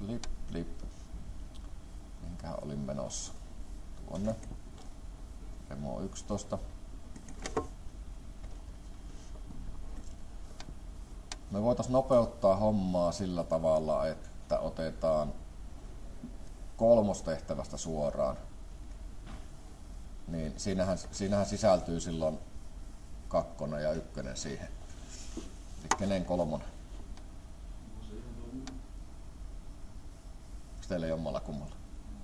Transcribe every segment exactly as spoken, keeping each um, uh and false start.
Flip, flip. Minkähän olin menossa? Tuonne. Demo yksitoista. Me voitais nopeuttaa hommaa sillä tavalla, että otetaan kolmostehtävästä suoraan. Niin siinähän, siinähän sisältyy silloin kakkonen ja ykkönen siihen. Eli kenen kolmonen? Onko teillä jommalla kummalla?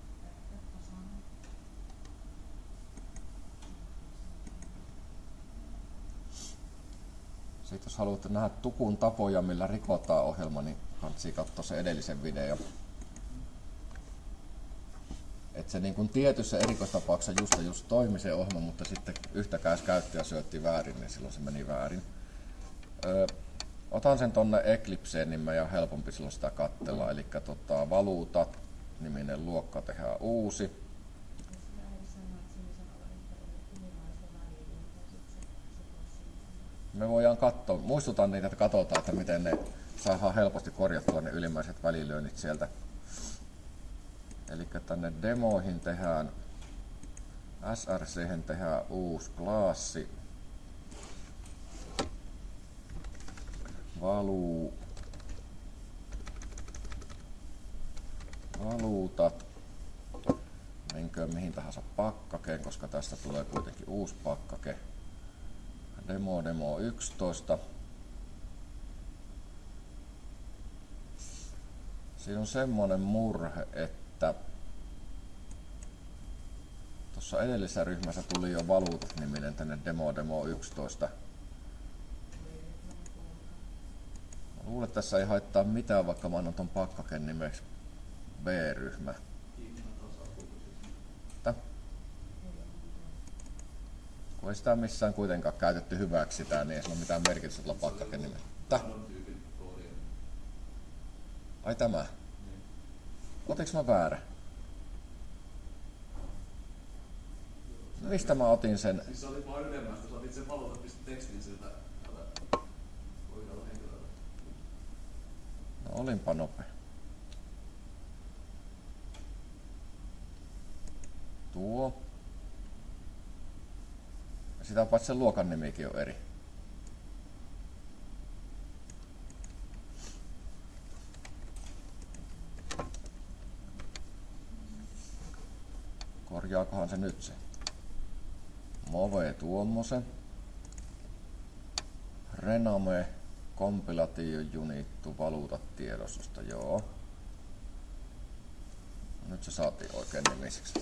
Sitten jos haluatte nähdä tukun tapoja, millä rikotaan ohjelma, niin kannattaa katsoa se edellisen video. Että se niin kuin tietyssä erikoistapauksessa just, just toimi se ohjelma, mutta sitten yhtäkään käyttäjä syötti väärin, niin silloin se meni väärin. Öö, otan sen tonne Eclipseen, niin meidän on helpompi silloin sitä katsella. Eli tota, valuutat niminen luokka tehdään uusi. Me voidaan katsoa, muistutan niitä, että katsotaan, että miten ne saadaan helposti korjattua ne ylimmäiset välilyönnit sieltä. Eli tänne demoihin tehdään, S R C:hen tehdään uusi klassi. Valuu. Valuutat. Menköön mihin tahansa pakkakeen, koska tästä tulee kuitenkin uusi pakkake. Demo, demo yksitoista. Siinä on semmoinen murhe, että tuossa edellisessä ryhmässä tuli jo valuutat-niminen tänne demo, demo yksitoista. Mä luulen, että tässä ei haittaa mitään, vaikka mä annan ton pakkaken nimeksi B-ryhmä. Kun ei sitä missään kuitenkaan käytetty hyväksi sitä, niin ei sillä ole mitään merkitystä tuolla pakkaken nimellä. Täh? Ai tämä? Otinko mä väärä? No mistä mä otin sen? Siis sä otit vaan ylemmästä, sä otit sen valuutat.tekstin siltä oikealta henkilöltä. No olinpa nopea. Tuo. Sitä paitsi sen luokan nimikin on eri. Korjaakohan se nyt se? Move tuommoisen. Rename, kompilation junittu, valuutat tiedostosta, joo. Nyt se saatiin oikein nimiseksi.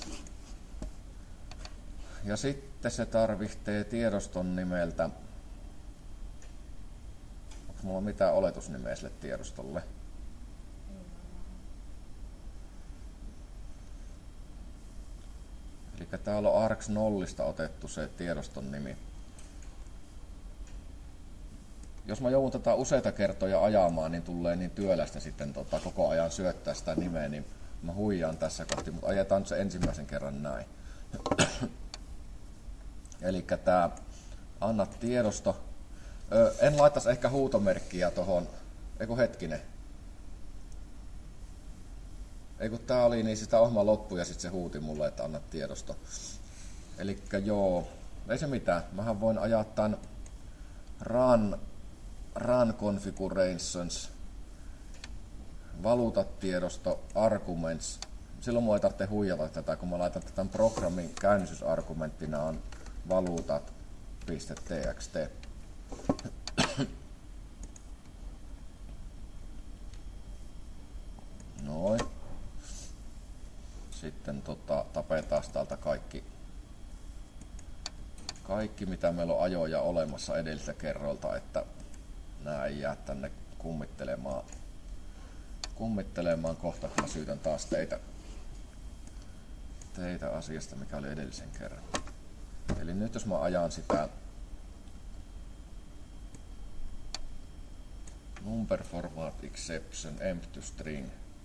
Ja sitten se tarvitsee tiedoston nimeltä. Onko mulla mitään oletusnimeä sille tiedostolle? Eli täällä on args nollista otettu se tiedoston nimi. Jos mä joudun tätä useita kertoja ajamaan, niin tulee niin työlästä sitten tota, koko ajan syöttää sitä nimeä, niin mä huijaan tässä kohti, mutta ajetaan se ensimmäisen kerran näin. Eli tää anna tiedosto. Öö, en laittaisi ehkä huutomerkkiä tohon. Eiku hetkinen. Eiku tää oli niin sitä ohjelma loppu ja sit se huuti mulle, että anna tiedosto. Elikkä joo. Ei se mitään. Mähän voin ajaa tän run, run configurations. Valuutat tiedosto arguments. Silloin mua ei tarvitse huijata tätä, kun mä laitan tämän programmin käynnistysargumenttina on valuutat.txt. Noin. Sitten tota, tapetaan täältä kaikki, kaikki mitä meillä on ajoja olemassa edelliseltä kerroilta, että nää ei jää tänne kummittelemaan, kummittelemaan kohta, kun mä syytän taas teitä, teitä asiasta, mikä oli edellisen kerran. Eli nyt jos mä ajan sitä number format exception empty string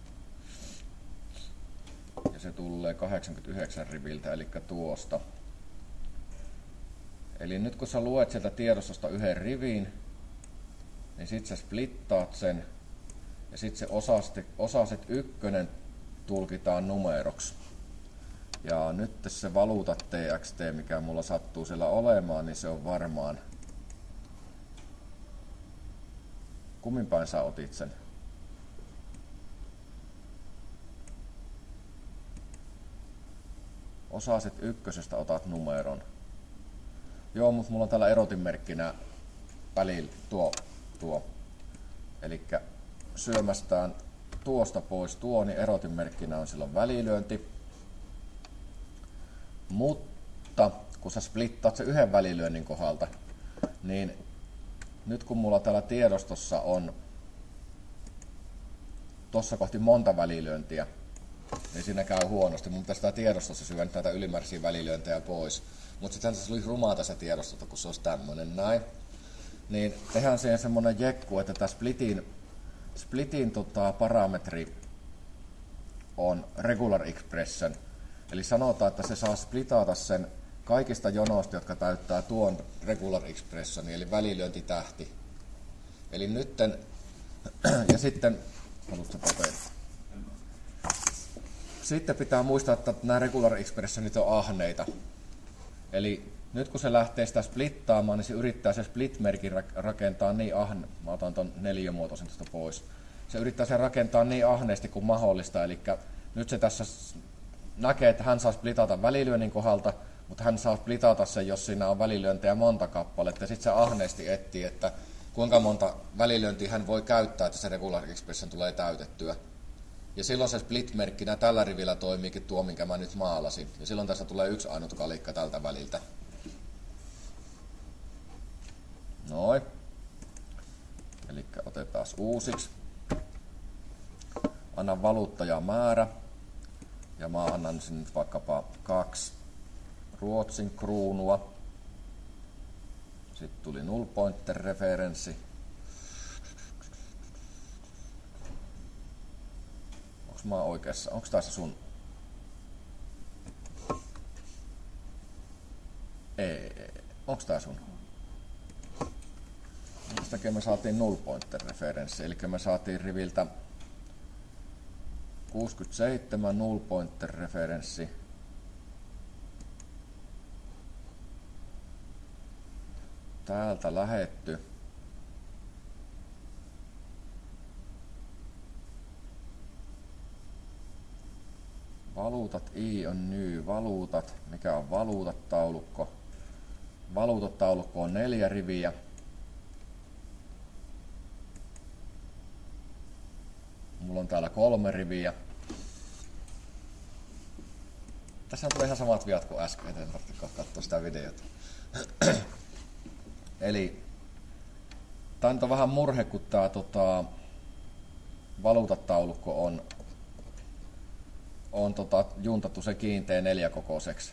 ja se tulee kahdeksankymmentäyhdeksän riviltä, eli tuosta. Eli nyt kun sä luet sieltä tiedostosta yhden rivin, niin sit sä splittaat sen Ja sitten se osaset, osaset ykkönen tulkitaan numeroksi. Ja nyt se valuuta T X T, mikä mulla sattuu siellä olemaan, niin se on varmaan... Kummin päin sä otit sen? Osaset ykkösestä otat numeron. Joo, mutta mulla on täällä erotinmerkkinä välillä tuo, tuo. Elikkä syömästään tuosta pois tuo, niin erotinmerkkinä on silloin välilyönti. Mutta kun sä splittaat sen yhden välilyönnin kohdalta, niin nyt kun mulla täällä tiedostossa on tossa kohti monta välilyöntiä, niin siinä käy huonosti. Mun pitäisi tää tiedostossa syödä näitä ylimääräisiä välilyöntejä pois. Mutta sitten se olisi rumaa tässä tiedostota, kun se olisi tämmönen näin. Niin tehdään siihen semmonen jekku, että tää splitin, splitin tota, parametri on regular expression. Eli sanotaan, että se saa splitata sen kaikista jonoista, jotka täyttää tuon regular expressionin, eli välilyöntitähti. Eli nytten, ja sitten, haluatko paperi? Sitten pitää muistaa, että nämä regular expressionit on ahneita. Eli nyt kun se lähtee sitä splittaamaan, niin se yrittää se split-merkin rakentaa niin ahne... Mä otan ton neliömuotoisen tuosta pois. Se yrittää sen rakentaa niin ahneesti kuin mahdollista. Eli nyt se tässä näkee, että hän saa splitata välilyönnin kohdalta, mutta hän saa splitata sen, jos siinä on välilyöntejä monta kappaletta. Ja sitten se ahneesti etsii, että kuinka monta välilyöntiä hän voi käyttää, että se regular expression tulee täytettyä. Ja silloin se split-merkkinä tällä rivillä toimiikin tuo, minkä mä nyt maalasin. Ja silloin tässä tulee yksi ainut kalikka tältä väliltä. Noin. Eli otetaan uusiksi. Annan valuuttaja määrä. Ja mä annan sinne nyt vaikkapa kaksi Ruotsin kruunua. Sitten tuli null pointer referenssi. Onks mä oikeassa? Onks tää se sun? Ei. Onks tää sun? Mistä takia me saatiin null pointer referenssi? Eli me saatiin riviltä kuusikymmentäseitsemän null pointer referenssi. Täältä lähetty. Valuutat I on ny. Valuutat. Mikä on valuutat taulukko? Valuutat taulukko on neljä riviä. Mulla on täällä kolme riviä. Tässä tulee ihan samat viat kuin äsken, en tarvitse katsoa sitä videota. Eli tää on vähän murhe, kun tää tota, valuutataulukko on, on tota, juntattu se kiinteä neljäkokoiseksi.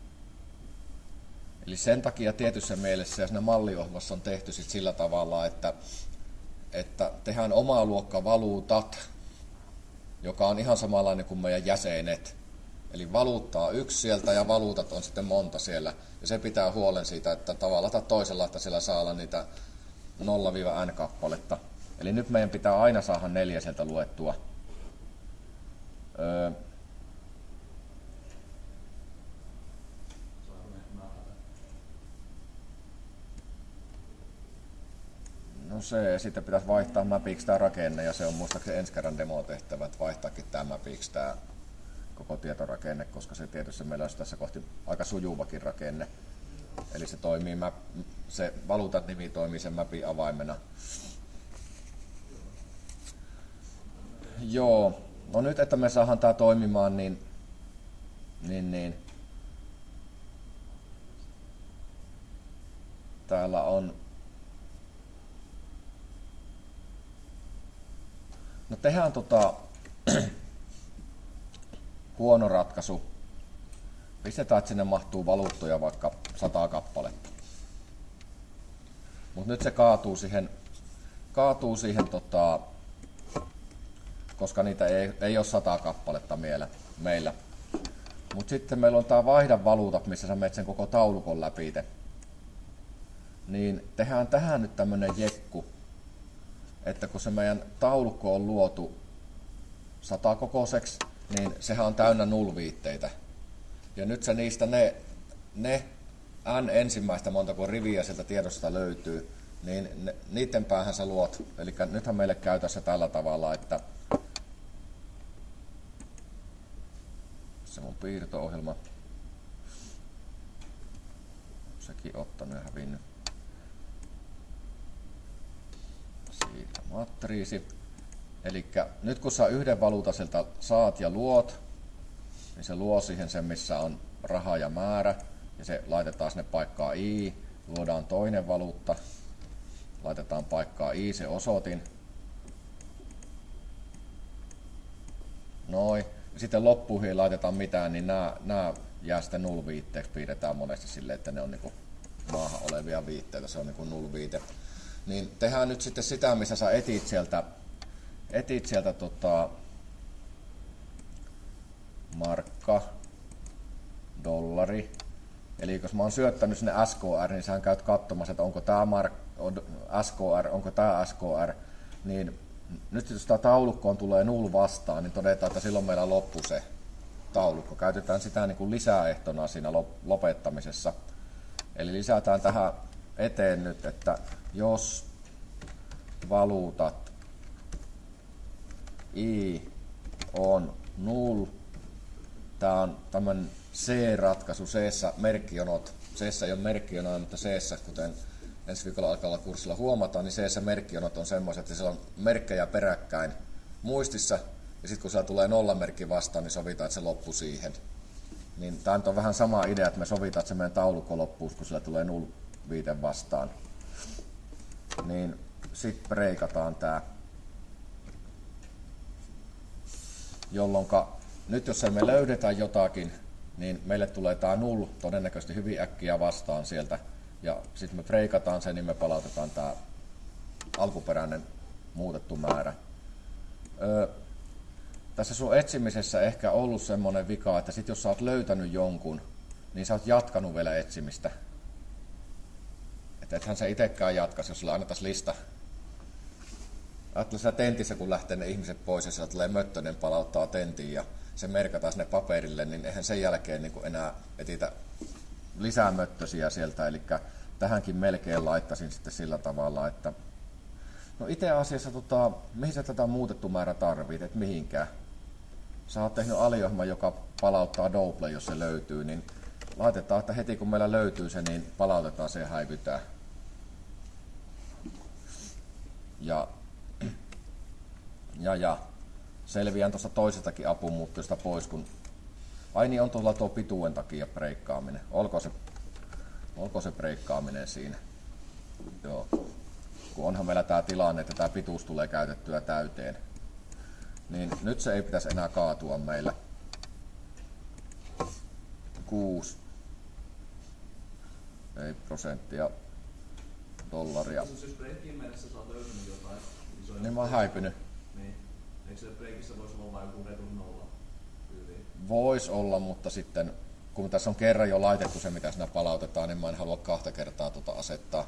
Eli sen takia tietyssä mielessä ja siinä malliohjelmassa on tehty sit sillä tavalla, että, että tehdään omaa luokkaa valuutat, joka on ihan samanlainen kuin meidän jäsenet. Eli valuuttaa yksi sieltä ja valuutat on sitten monta siellä. Ja se pitää huolen siitä, että tavalla tai toisella, että siellä saa olla niitä nolla n kappaletta. Eli nyt meidän pitää aina saada neljä sieltä luettua. Öö. No se, sitten pitäisi vaihtaa mapiksi tämä rakenne, ja se on muistaakseni ensi kerran demo-tehtävä, että vaihtaakin tämä mapiksi tämä koko tietorakenne, koska se tietysti meillä olisi tässä kohti aika sujuvakin rakenne. Eli se toimii, se valuutan nimi toimii sen mapin avaimena. Joo, no nyt että me saadaan tämä toimimaan, niin, niin, niin täällä on, no tehdään tota huono ratkaisu. Pistetään, että sinne mahtuu valuuttoja vaikka sata kappaletta. Mutta nyt se kaatuu siihen, kaatuu siihen tota, koska niitä ei, ei ole sata kappaletta meillä. meillä. Mutta sitten meillä on tää vaihda valuutat, missä sä menet sen koko taulukon läpi. Niin tehdään tähän nyt tämmönen jekku, että kun se meidän taulukko on luotu satakokoiseksi, niin sehän on täynnä null-viitteitä. Ja nyt se niistä ne, ne n ensimmäistä montako riviä sieltä tiedosta löytyy, niin ne, niiden päähän sä luot. Eli nythän meille käy tässä tällä tavalla, että se mun piirto-ohjelma, sekin ottanut ja hävinnyt. Siitä matriisi. Eli nyt kun sä yhden valuutaselta saat ja luot, niin se luo siihen sen, missä on raha ja määrä, ja se laitetaan sinne paikkaa i, luodaan toinen valuutta, laitetaan paikkaa i se osoitin. Noin. Ja sitten loppuihin ei laiteta mitään, niin nämä, nämä jää sitten null-viitteeksi, piirretään monesti silleen, että ne on niin kuin maahan olevia viitteitä, se on niin kuin null-viite. Niin tehdään nyt sitten sitä, missä sä etit sieltä, etit sieltä tota, markka, dollari. Eli jos mä oon syöttänyt sinne S K R, niin sä käyt katsomassa, että onko tää mark, S K R, onko tää S K R, niin nyt jos tämä taulukkoon tulee null vastaan, niin todetaan, että silloin meillä loppuu se taulukko. Käytetään sitä niin kuin lisäehtona siinä lopettamisessa. Eli lisätään tähän eteen nyt, että jos valuutat i on null, tämä on tämmöinen C-ratkaisu, C-ssä merkkijonot, C-ssä ei ole merkkijonoja, mutta C-ssä, kuten ensi viikolla alkavalla kurssilla huomataan, niin C-ssä merkkijonot on semmoiset, että siellä on merkkejä peräkkäin muistissa, ja sitten kun siellä tulee nollamerkki vastaan, niin sovitaan, että se loppuu siihen. Niin tämä on vähän sama idea, että me sovitaan, että se meidän taulukko loppuu, kun sillä tulee null viite vastaan. Niin sitten breikataan tämä, jolloinka nyt jos me löydetään jotakin, niin meille tulee tämä null todennäköisesti hyvin äkkiä vastaan sieltä. Ja sitten me breikataan sen, niin me palautetaan tämä alkuperäinen muutettu määrä. Öö, tässä sun etsimisessä ehkä ollut semmoinen vika, että sit jos sä oot löytänyt jonkun, niin sä oot jatkanut vielä etsimistä. Että ethän sä itekään jatkaisi, jos sulla annettaisiin lista. Ajattele siellä tentissä, kun lähtee ne ihmiset pois ja sieltä tulee möttönen palauttaa tentiin ja se merkataan sinne paperille, niin eihän sen jälkeen niin enää etitä lisää möttösiä sieltä. Eli tähänkin melkein laittaisin sitten sillä tavalla, että no itse asiassa, tota, mihin sä tätä muutettu määrä tarvit, et mihinkään. Sä oot tehnyt aliohjelman, joka palauttaa double, jos se löytyy, niin laitetaan, että heti kun meillä löytyy se, niin palautetaan se ja häivytään. Ja, ja, ja selviän tuosta toisestakin apumuutteesta pois, kun ai niin on tuolla tuo pituuden takia breikkaaminen. Olko se, olko se breikkaaminen siinä? Joo. Kun onhan meillä tämä tilanne, että tämä pituus tulee käytettyä täyteen. Niin nyt se ei pitäisi enää kaatua meillä. Kuusi. Ei prosenttia dollaria. Jos breikkiin mennessä sä oot löytänyt jotain, niin se on... Niin mä oon häipynyt. Niin. Eikö se breikissä voisi olla vain joku retun nolla? Voisi olla, mutta sitten kun tässä on kerran jo laitettu se, mitä siinä palautetaan, niin mä en halua kahta kertaa tuota asettaa.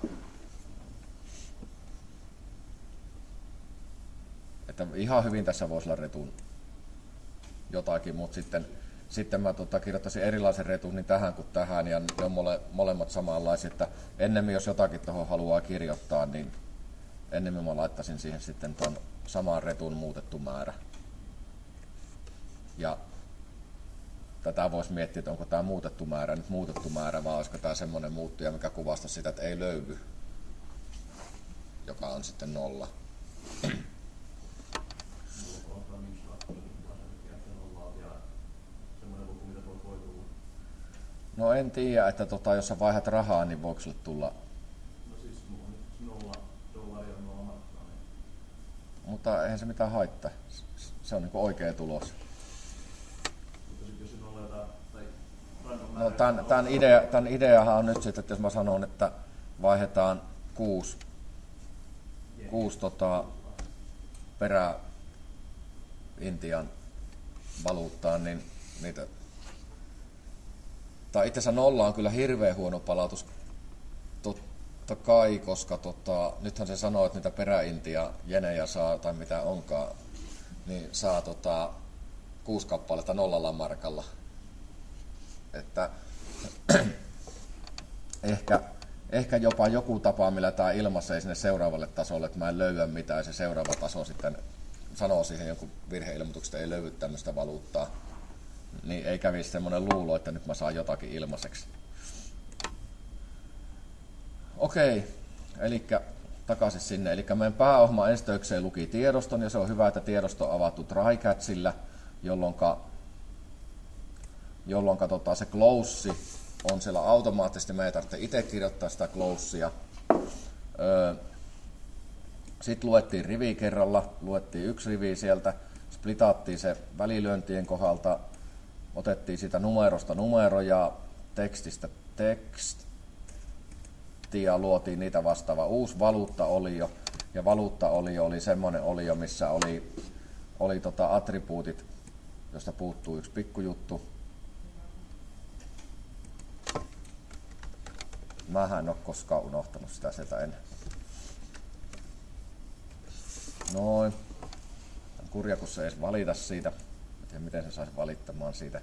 Että ihan hyvin tässä voisi olla retun jotakin, mutta sitten, sitten mä tota, kirjoittaisin erilaisen retun niin tähän kuin tähän, ja ne on mole, molemmat samanlaisia, että ennemmin jos jotakin tuohon haluaa kirjoittaa, niin ennemmin mä laittaisin siihen sitten tuon saman retun muutettu määrä. Ja tätä voisi miettiä, että onko tämä muutettu määrä nyt muutettu määrä, vai olisiko tämä semmoinen muuttuja, mikä kuvastaa sitä, että ei löydy, joka on sitten nolla. No en tiedä, että tota, jos sä vaihdat rahaa, niin voiko sulle tulla... No siis nolla dollaria on nolla markkaa. Mutta eihän se mitään haittaa. Se on niinku oikea tulos. Mutta sit jos se nolla jotain, tai random No tän, tän, idea, tän ideahan on nyt sitten, että jos mä sanon, että vaihdetaan kuusi, kuusi tota, perä Intian valuuttaan, niin niitä... Tai itse asiassa nolla on kyllä hirveän huono palautus. Tot, Totta kai, koska tota, nythän se sanoo, että niitä peräintiä jenejä saa, tai mitä onkaan, niin saa tota, kuusi kappaletta nollalla markalla. Että ehkä, ehkä jopa joku tapa, millä tämä ilmaisee sinne seuraavalle tasolle, että mä en löyä mitään, ja se seuraava taso sitten sanoo siihen jonkun virheilmoituksen, että ei löydy tämmöistä valuuttaa, niin ei kävisi semmoinen luulo, että nyt mä saan jotakin ilmaiseksi. Okei, eli takaisin sinne. Eli meidän pääohjelma enstöikseen luki tiedoston, ja se on hyvä, että tiedosto on avattu try-catchillä, jolloin, jolloin tota, se close on siellä automaattisesti. Me ei tarvitse itse kirjoittaa sitä closea. Öö, Sitten luettiin rivi kerralla, luettiin yksi rivi sieltä, splitattiin se välilyöntien kohdalta, otettiin sitä numerosta numero ja tekstistä tekst, ja luotiin niitä vastaava uusi valuuttaolio. Ja valuuttaolio oli semmoinen olio, missä oli, oli tota attribuutit, josta puuttuu yksi pikkujuttu. Mähän en ole koskaan unohtanut sitä sieltä ennen. Noin. Kurja, kun se ei edes valita siitä. En tiedä, miten se saisi valittamaan siitä.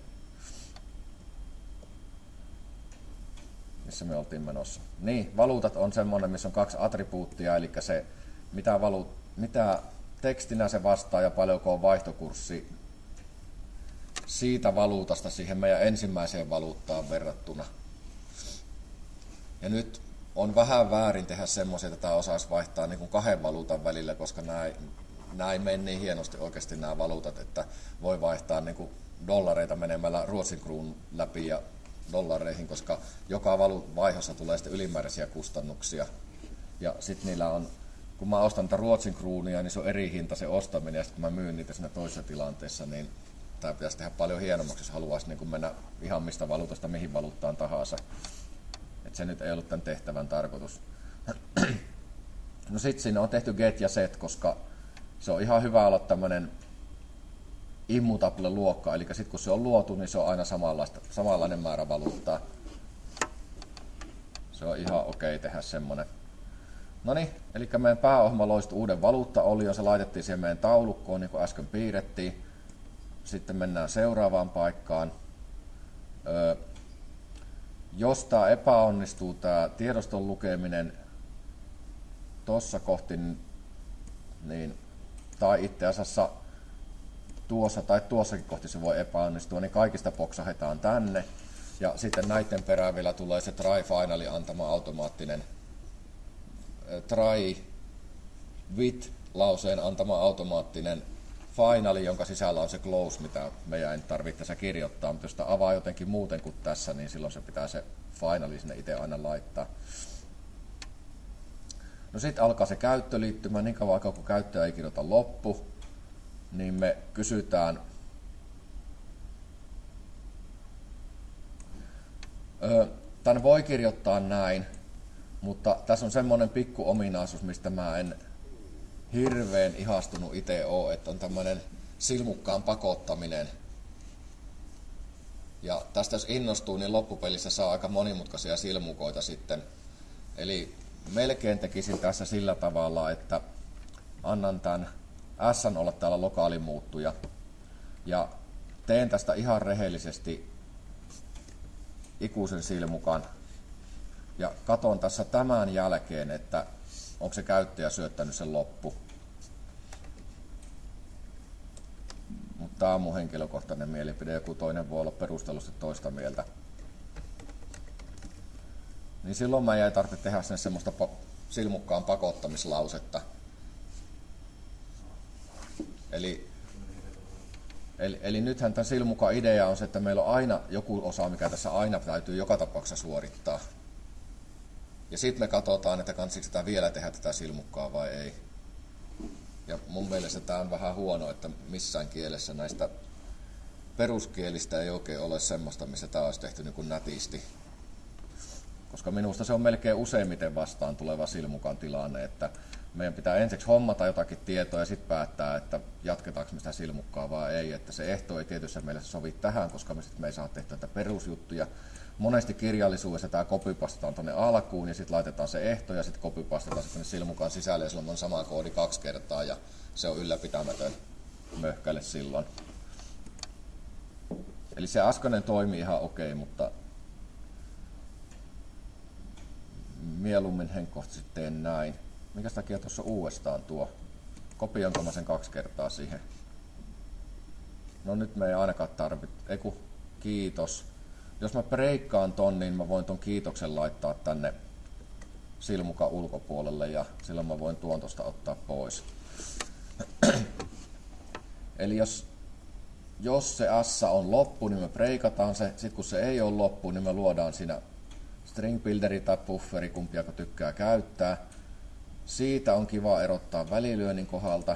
Missä me oltiin menossa. Niin, valuutat on semmoinen, missä on kaksi attribuuttia, eli se, mitä, valu, mitä tekstinä se vastaa ja paljonko on vaihtokurssi siitä valuutasta siihen meidän ensimmäiseen valuuttaan verrattuna. Ja nyt on vähän väärin tehdä semmoisia, että tämä osaisi vaihtaa niin kuin kahden valuutan välillä, koska nämä ei, nämä ei mene niin hienosti oikeasti nämä valuutat, että voi vaihtaa niin kuin dollareita menemällä Ruotsin kruunun läpi ja dollareihin, koska joka vaihdossa tulee sitten ylimääräisiä kustannuksia. Ja sitten niillä on, kun mä ostan tätä Ruotsin kruunia, niin se on eri hinta se ostaminen, ja sitten kun mä myyn niitä siinä toisessa tilanteessa, niin tämä pitäisi tehdä paljon hienommaksi, jos haluaisi niin kuin mennä ihan mistä valuutasta mihin valuuttaan tahansa. Et se nyt ei ollut tämän tehtävän tarkoitus. No sitten siinä on tehty get ja set, koska se on ihan hyvä olla tämmöinen immutable luokka, eli sitten kun se on luotu, niin se on aina samanlainen määrä valuuttaa. Se on ihan okei okay tehdä semmonen. No niin, eli meidän pääohjelma loisti uuden valuuttaolion, se laitettiin siihen meidän taulukkoon, niin kuin äsken piirrettiin. Sitten mennään seuraavaan paikkaan. Öö, jos tämä epäonnistuu, tämä tiedoston lukeminen tuossa kohti, niin, tai itse asiassa tuossa tai tuossakin kohti se voi epäonnistua, niin kaikista poksahetaan tänne. Ja sitten näiden perään vielä tulee se try finally antama automaattinen try with lauseen antama automaattinen finally, jonka sisällä on se close, mitä meidän ei tarvitse tässä kirjoittaa, mutta jos sitä avaa jotenkin muuten kuin tässä, niin silloin se pitää se finally sinne itse aina laittaa. No sitten alkaa se käyttöliittymä, niin kauan aikaa kun käyttäjä ei kirjoita loppu, niin me kysytään, tämän voi kirjoittaa näin, mutta tässä on semmoinen pikku ominaisuus, mistä mä en hirveän ihastunut itse ole, että on tämmöinen silmukkaan pakottaminen. Ja tästä jos innostuu, niin loppupelissä saa aika monimutkaisia silmukoita sitten. Eli melkein tekisin tässä sillä tavalla, että annan tämän S olla täällä lokaalimuuttuja ja teen tästä ihan rehellisesti ikuisen silmukan ja katon tässä tämän jälkeen, että onko se käyttäjä syöttänyt sen loppu. Mutta tämä on mun henkilökohtainen mielipide, joku toinen voi olla perustellusti toista mieltä. Niin silloin mä ei tarvitse tehdä sen semmoista silmukkaan pakottamislausetta. Eli, eli, eli nythän tämän silmukan idea on se, että meillä on aina joku osa, mikä tässä aina täytyy joka tapauksessa suorittaa. Ja sitten me katsotaan, että kansiko sitä vielä tehdä tätä silmukkaa vai ei. Ja mun mielestä tämä on vähän huono, että missään kielessä näistä peruskielistä ei oikein ole semmoista, missä tämä olisi tehty niin kuin nätisti. Koska minusta se on melkein useimmiten vastaan tuleva silmukan tilanne, että meidän pitää ensiksi hommata jotakin tietoa ja sitten päättää, että jatketaanko me sitä sitä silmukkaa vai ei. Että se ehto ei tietyssä mielessä sovi tähän, koska me, sit me ei saa tehtyä tätä perusjuttuja. Monesti kirjallisuudessa tämä copypastetaan tuonne alkuun ja sitten laitetaan se ehto ja sitten copypastetaan se silmukaan sisälle ja silloin on sama koodi kaksi kertaa ja se on ylläpitämätön möhkäle silloin. Eli se äskeinen toimii ihan okei, mutta mieluummin henkkohtaisesti teen näin. Minkä takia tuossa uudestaan tuo? Kopioinko mä sen kaksi kertaa siihen? No nyt me ei ainakaan tarvitse. Eiku, kiitos. Jos mä breikkaan ton, niin mä voin ton kiitoksen laittaa tänne silmukan ulkopuolelle ja silloin mä voin tuon tosta ottaa pois. Eli jos, jos se S on loppu, niin me breikataan se. Sitten kun se ei ole loppu, niin me luodaan siinä string builderi tai bufferi, kumpiako tykkää käyttää. Siitä on kiva erottaa välilyönnin kohdalta.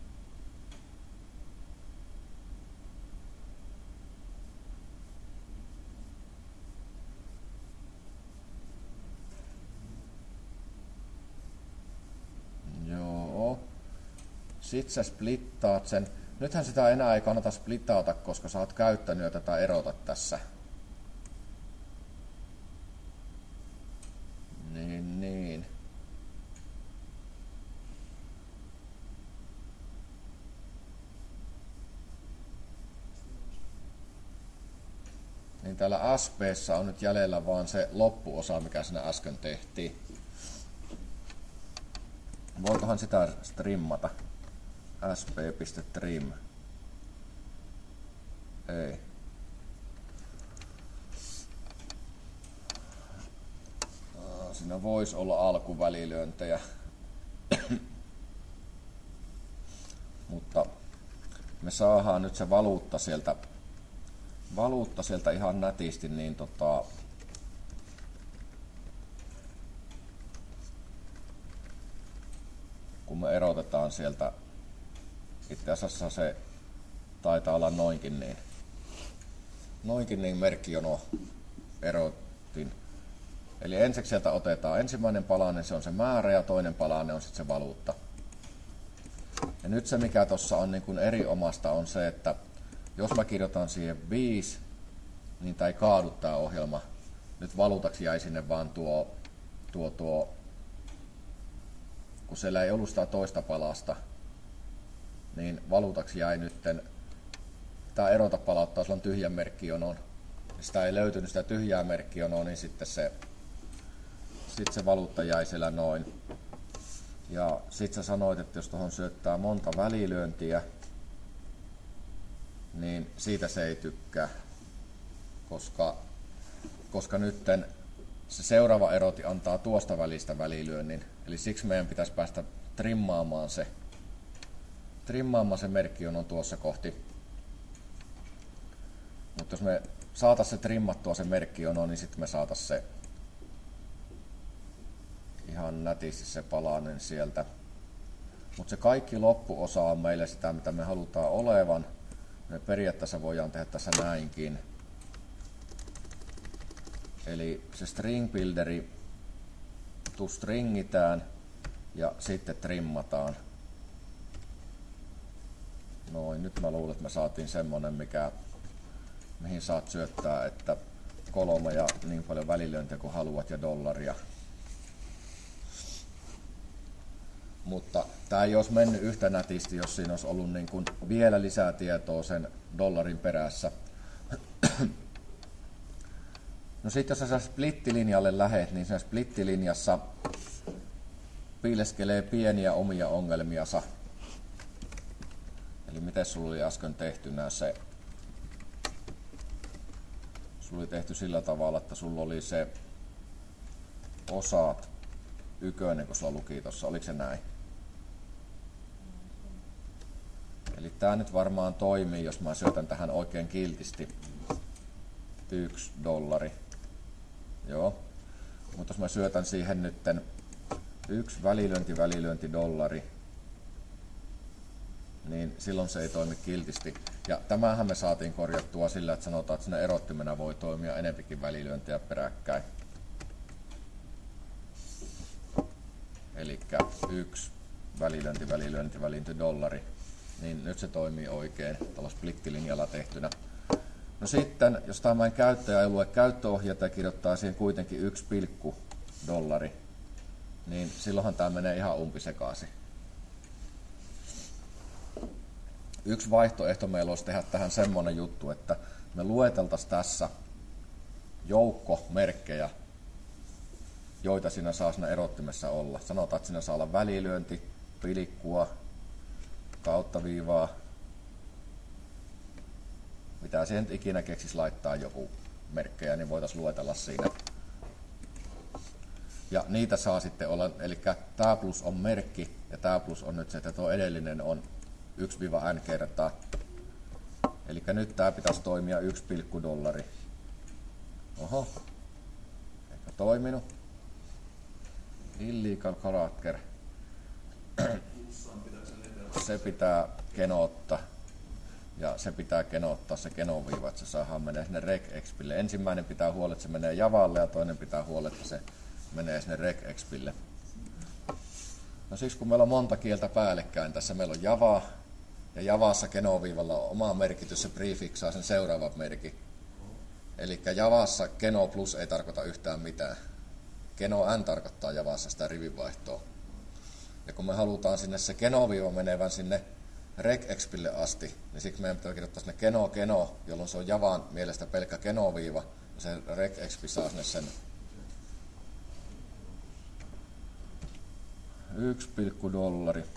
Joo. Sitten sä splittaat sen. Nythän sitä enää ei kannata splittata, koska sä oot käyttänyt jo tätä erota tässä. Niin, niin. Niin täällä S P:ssä on nyt jäljellä vaan se loppuosa, mikä siinä äsken tehtiin. Voikohan sitä trimmata? sp.trim. Ei. Siinä voisi olla alkuvälilyöntejä. Mutta me saadaan nyt se valuutta sieltä valuutta sieltä ihan nätisti, niin tota, kun me erotetaan sieltä, itse asiassa se taitaa olla noinkin niin, noinkin niin merkkijono erotin. Eli ensiksi sieltä otetaan ensimmäinen palanen, se on se määrä ja toinen palanen on sitten se valuutta. Ja nyt se mikä tuossa on niin kuin eri omasta on se, että jos mä kirjoitan siihen viisi, niin tää ei kaadu tää ohjelma. Nyt valuutaksi jäi sinne vaan tuo, tuo, tuo kun siellä ei ollut sitä toista palasta, niin valuutaksi jäi nytten, tää erota palauttaa silloin tyhjän merkkijonoon. Sitä ei löytynyt sitä tyhjää merkkijonoa, niin sitten se, sit se valuutta jäi siellä noin. Ja sit sä sanoit, että jos tuohon syöttää monta välilyöntiä, niin siitä se ei tykkää, koska, koska nytten se seuraava eroti antaa tuosta välistä välilyönnin. Eli siksi meidän pitäisi päästä trimmaamaan se, trimmaamaan se merkkijonon tuossa kohti. Mutta jos me saatais se trimmattua se merkkijono, niin sitten me saatais se ihan nätisti se palanen sieltä. Mutta se kaikki loppuosa on meille sitä, mitä me halutaan olevan. Me periaatteessa voidaan tehdä tässä näinkin. Eli se string builderi stringitään ja sitten trimmataan. Noin, nyt mä luulen, että me saatiin semmonen, mikä, mihin saat syöttää, että kolme ja niin paljon välilyöntiä kuin haluat ja dollaria. Mutta tämä ei olisi mennyt yhtä nätisti, jos siinä olisi ollut niin kuin vielä lisää tietoa sen dollarin perässä. No sitten jos sä splittilinjalle lähet, niin sen splittilinjassa piileskelee pieniä omia ongelmiansa. Eli miten sulla oli äsken tehtynä se? Sulla oli tehty sillä tavalla, että sulla oli se osat ykönen, kun sulla luki tuossa. Oliko se näin? Eli tää nyt varmaan toimii, jos mä syötän tähän oikein kiltisti. Yksi dollari. Joo. Mutta jos mä syötän siihen nytten yksi välilyönti, välilyönti, dollari, niin silloin se ei toimi kiltisti. Ja tämähän me saatiin korjattua sillä, että sanotaan, että siinä erottimena voi toimia enempikin välilyöntiä peräkkäin. Elikkä yksi välilyönti, välilyönti, välilyönti, dollari. niin nyt se toimii oikein tuolla splittilinjalla tehtynä. No sitten, jos tämän käyttäjä ei lue käyttöohjeita ja kirjoittaa siihen kuitenkin yksi pilkku dollari, niin silloinhan tämä menee ihan umpisekaisin. Yksi vaihtoehto meillä olisi tehdä tähän semmoinen juttu, että me lueteltaisiin tässä joukko merkkejä, joita siinä saa siinä erottimessa olla. Sanotaan, että siinä saa olla välilyönti, pilkkua, kauttaviivaa, mitä siihen ikinä keksisi laittaa joku merkkejä, niin voitaisiin luetella siinä. Ja niitä saa sitten olla, eli tämä plus on merkki, ja tämä plus on nyt se, että tuo edellinen on yksi n kertaa. Eli nyt tämä pitäisi toimia yksi pilkku dollari. Oho, eikä toiminut. Illegal character. Se pitää kenoottaa. Ja se pitää kenoottaa se kenoviiva, että se saadaan menee sinne regexpille. Ensimmäinen pitää huolella, että se menee Javalle ja toinen pitää huolella, että se menee sinne regexpille. No siksi kun meillä on monta kieltä päällekkäin, tässä meillä on Java, ja Javassa kenoviivalla on oma merkitys, se prefiksaa sen seuraavan merkin. Eli Javassa keno plus ei tarkoita yhtään mitään. Keno n tarkoittaa Javassa sitä rivinvaihtoa. Ja kun me halutaan sinne se kenoviiva menevän sinne regexpille asti, niin siksi meidän pitää kirjoittaa sinne keno keno, jolloin se on Javan mielestä pelkkä kenoviiva, ja se regexpi saa sinne sen yksi pilkku dollari.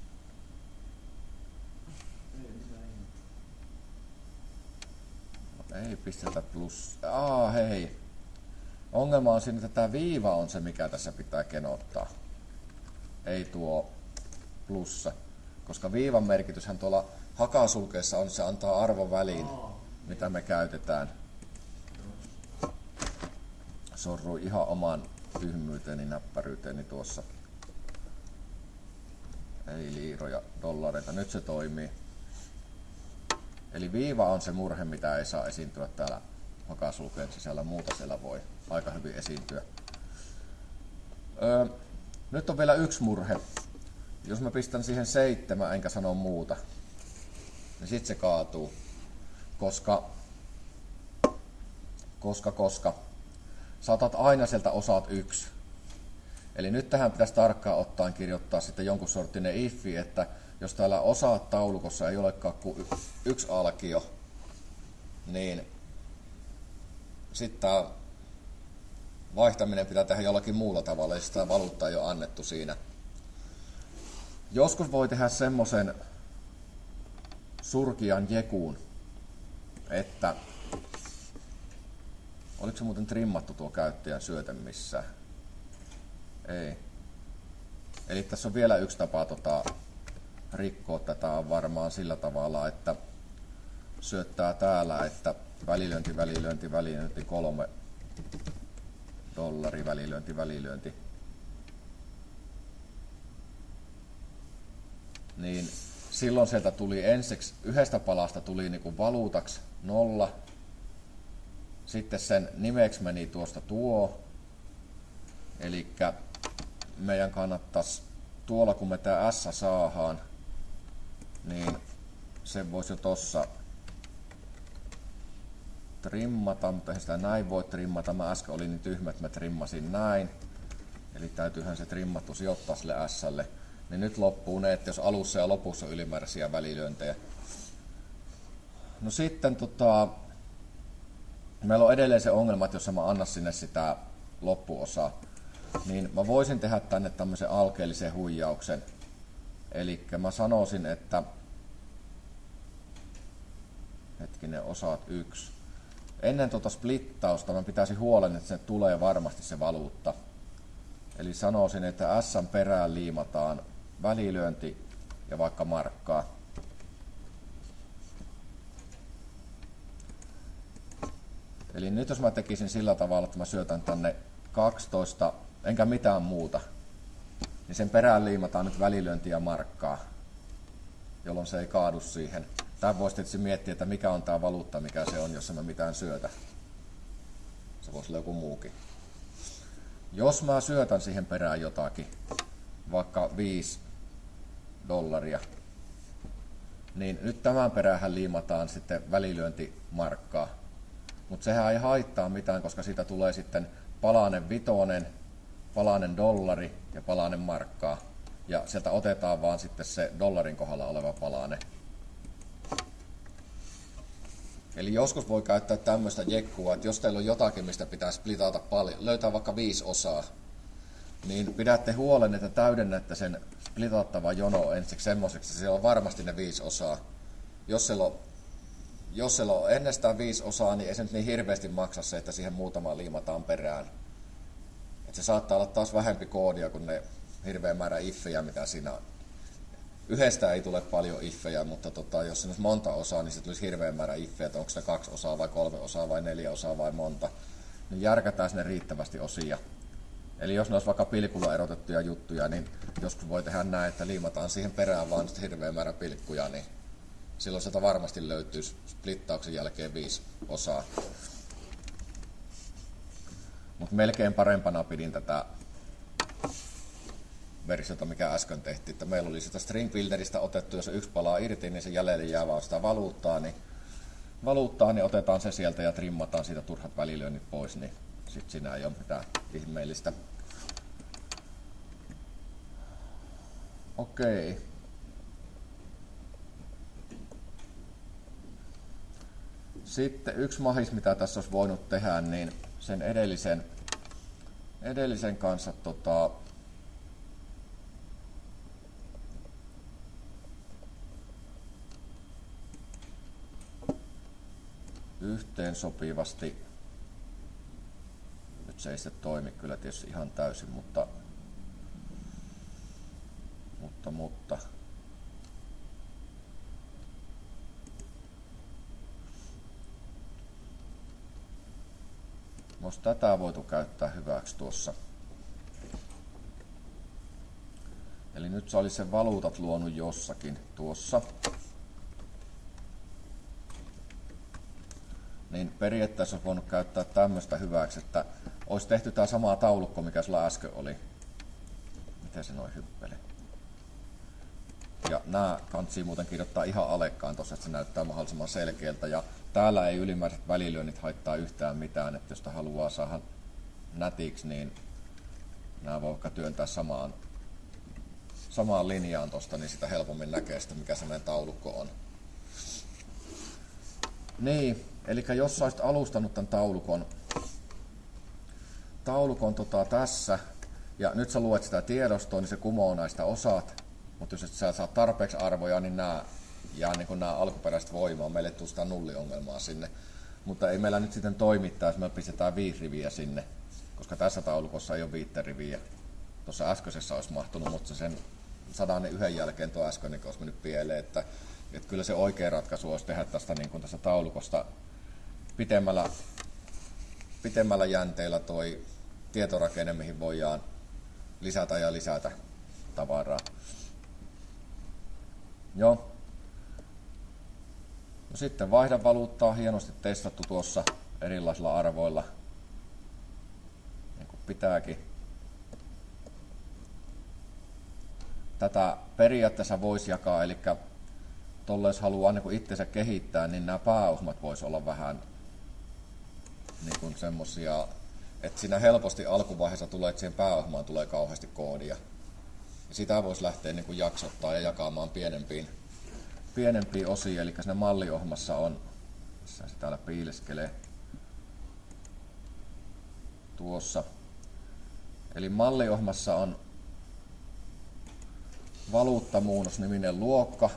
Ei pistetä plus. Aa, hei. Ongelma on siinä, että tämä viiva on se, mikä tässä pitää kenottaa. Ei tuo plussa. Koska viivan merkityshän tuolla hakasulkeessa on, että se antaa arvon väliin, mitä me käytetään. Sorrui ihan oman tyhmyyteeni, näppäryyteeni tuossa. Ei liiroja, dollareita. Nyt se toimii. Eli viiva on se murhe, mitä ei saa esiintyä täällä hakasulkeen sisällä. Muuta siellä voi aika hyvin esiintyä. Öö, nyt on vielä yksi murhe. Jos mä pistän siihen seitsemän enkä sano muuta, niin sit se kaatuu. Koska, koska, koska saatat aina sieltä osat yksi. Eli nyt tähän pitäisi tarkkaan ottaen kirjoittaa sitten jonkun sorttinen ifi, että jos täällä osaat taulukossa ei olekaan kuin yksi alkio, niin sitten tämä vaihtaminen pitää tehdä jollakin muulla tavalla, ja sitä valuuttaa ei ole annettu siinä. Joskus voi tehdä semmoisen surkian jekuun, että oliko se muuten trimmattu tuo käyttäjän syöte missään? Ei. Eli tässä on vielä yksi tapa tota, rikkoa tätä on varmaan sillä tavalla, että syöttää täällä, että välilyönti, välilyönti, välilyönti, kolme dollari, välilyönti, välilyönti. Niin silloin sieltä tuli ensiksi, yhdestä palasta tuli niinku valuutaksi nolla. Sitten sen nimeksi meni tuosta tuo. Eli meidän kannattaisi tuolla, kun me tää S saadaan, niin sen voisi jo tossa trimmata, mutta eihän sitä näin voi trimmata. Mä äsken olin niin tyhmä, että mä trimmasin näin. Eli täytyyhän se trimmattu sijoittaa sille S:lle. Niin nyt loppuu ne, että jos alussa ja lopussa on ylimääräisiä välilyöntejä. No sitten tota, meillä on edelleen se ongelma, että jos mä annan sinne sitä loppuosaa, niin mä voisin tehdä tänne tämmöisen alkeellisen huijauksen. Eli mä sanoisin, että hetkinen, osat yksi. Ennen tuota splittausta mä pitäisi huolen, että se tulee varmasti se valuutta. Eli sanoisin, että S:n perään liimataan välilyönti ja vaikka markkaa. Eli nyt jos mä tekisin sillä tavalla, että mä syötän tänne kaksitoista, enkä mitään muuta, niin sen perään liimataan nyt välilyönti ja markkaa, jolloin se ei kaadu siihen. Tämä voisi tietysti miettiä, että mikä on tämä valuutta, mikä se on, jos mä mitään syötä. Se voisi olla joku muukin. Jos mä syötän siihen perään jotakin, vaikka viisi dollaria, niin nyt tämän perään liimataan sitten välilyöntimarkkaa. Mutta sehän ei haittaa mitään, koska siitä tulee sitten palanen vitonen, palanen dollari ja palanen markkaa. Ja sieltä otetaan vaan sitten se dollarin kohdalla oleva palane. Eli joskus voi käyttää tämmöistä jekkua, että jos teillä on jotakin, mistä pitää splitata paljon, löytää vaikka viisi osaa, niin pidätte huolen, että täydennätte sen splitattavan jono ensiksi semmoiseksi, että siellä on varmasti ne viisi osaa. Jos siellä on, jos siellä on ennestään viisi osaa, niin ei se nyt niin hirveästi maksa se, että siihen muutama liimataan perään. Et se saattaa olla taas vähempi koodia kuin ne hirveä määrä iffejä, mitä siinä on. Yhdestä ei tule paljon iffejä, mutta tota, jos siinä olisi monta osaa, niin se tulisi hirveän määrä iffejä, että onko se kaksi osaa vai kolme osaa vai neljä osaa vai monta. Niin järkätään sinne riittävästi osia. Eli jos ne olisi vaikka pilkulla erotettuja juttuja, niin joskus voi tehdä näin, että liimataan siihen perään vaan hirveän määrä pilkkuja, niin silloin sieltä varmasti löytyy splittauksen jälkeen viisi osaa. Mutta melkein parempana pidin tätä versiota, mikä äsken tehtiin. Että meillä oli sitä string builderista otettu, jos yksi palaa irti, niin se jäljelle jää vaan sitä valuuttaa, niin, valuuttaa, niin otetaan se sieltä ja trimmataan siitä turhat välilyönnit pois, niin sitten siinä ei ole mitään ihmeellistä. Okei. Sitten yksi mahis, mitä tässä olisi voinut tehdä, niin sen edellisen, edellisen kanssa tota, yhteen sopivasti. Nyt se ei sitten toimi kyllä tietysti ihan täysin, mutta mutta mutta olisi tätä voitu käyttää hyväksi tuossa. Eli nyt se oli sen valuutat luonut jossakin tuossa. Niin periaatteessa olisi voinut käyttää tämmöistä hyväksi, että olisi tehty tämä sama taulukko, mikä sulla äsken oli. Miten se noin hyppeli? Ja nämä kantsii muuten kirjoittaa ihan alekkaan tuossa, että se näyttää mahdollisimman selkeältä. Ja täällä ei ylimääräiset välilyönnit haittaa yhtään mitään, että jos haluaa saada nätiksi, niin nämä voi vaikka työntää samaan, samaan linjaan tuosta, niin sitä helpommin näkee sitä, mikä se meidän taulukko on. Niin, eli jos sä olisit alustanut tämän taulukon, taulukon tota tässä, ja nyt sä luet sitä tiedostoa, niin se kumoo näistä osat, mutta jos et sä saa tarpeeksi arvoja, niin nämä jää niin kuin nämä alkuperäiset voimaan, meille tuu sitä nulliongelmaa sinne. Mutta ei meillä nyt sitten toimittaa, jos me pistetään viisi riviä sinne, koska tässä taulukossa ei ole viittä riviä. Tuossa äskeisessä olisi mahtunut, mutta sen sadan yhden jälkeen tuo äskeinen olisi mennyt pieleen, että, että kyllä se oikea ratkaisu olisi tehdä tästä niin kuin tästä taulukosta pitemmällä, pitemmällä jänteellä toi tietorakenne, mihin voidaan lisätä ja lisätä tavaraa. Joo. No sitten vaihdavaluuttaa hienosti testattu tuossa erilaisilla arvoilla, niin kuin pitääkin. Tätä periaatteessa voisi jakaa, eli tolle jos haluaa niin kuin itsensä kehittää, niin nämä pääosmat voisi olla vähän niin kuin semmosia, että siinä helposti alkuvaiheessa tulee, että siihen pääohjelmaan tulee kauheasti koodia. Ja sitä voisi lähteä niin kuin jaksottaa ja jakamaan pienempiin, pienempiin osiin, eli siinä malliohjelmassa on, missä se täällä piileskelee, tuossa. Eli malliohjelmassa on valuuttamuunnos-niminen luokka,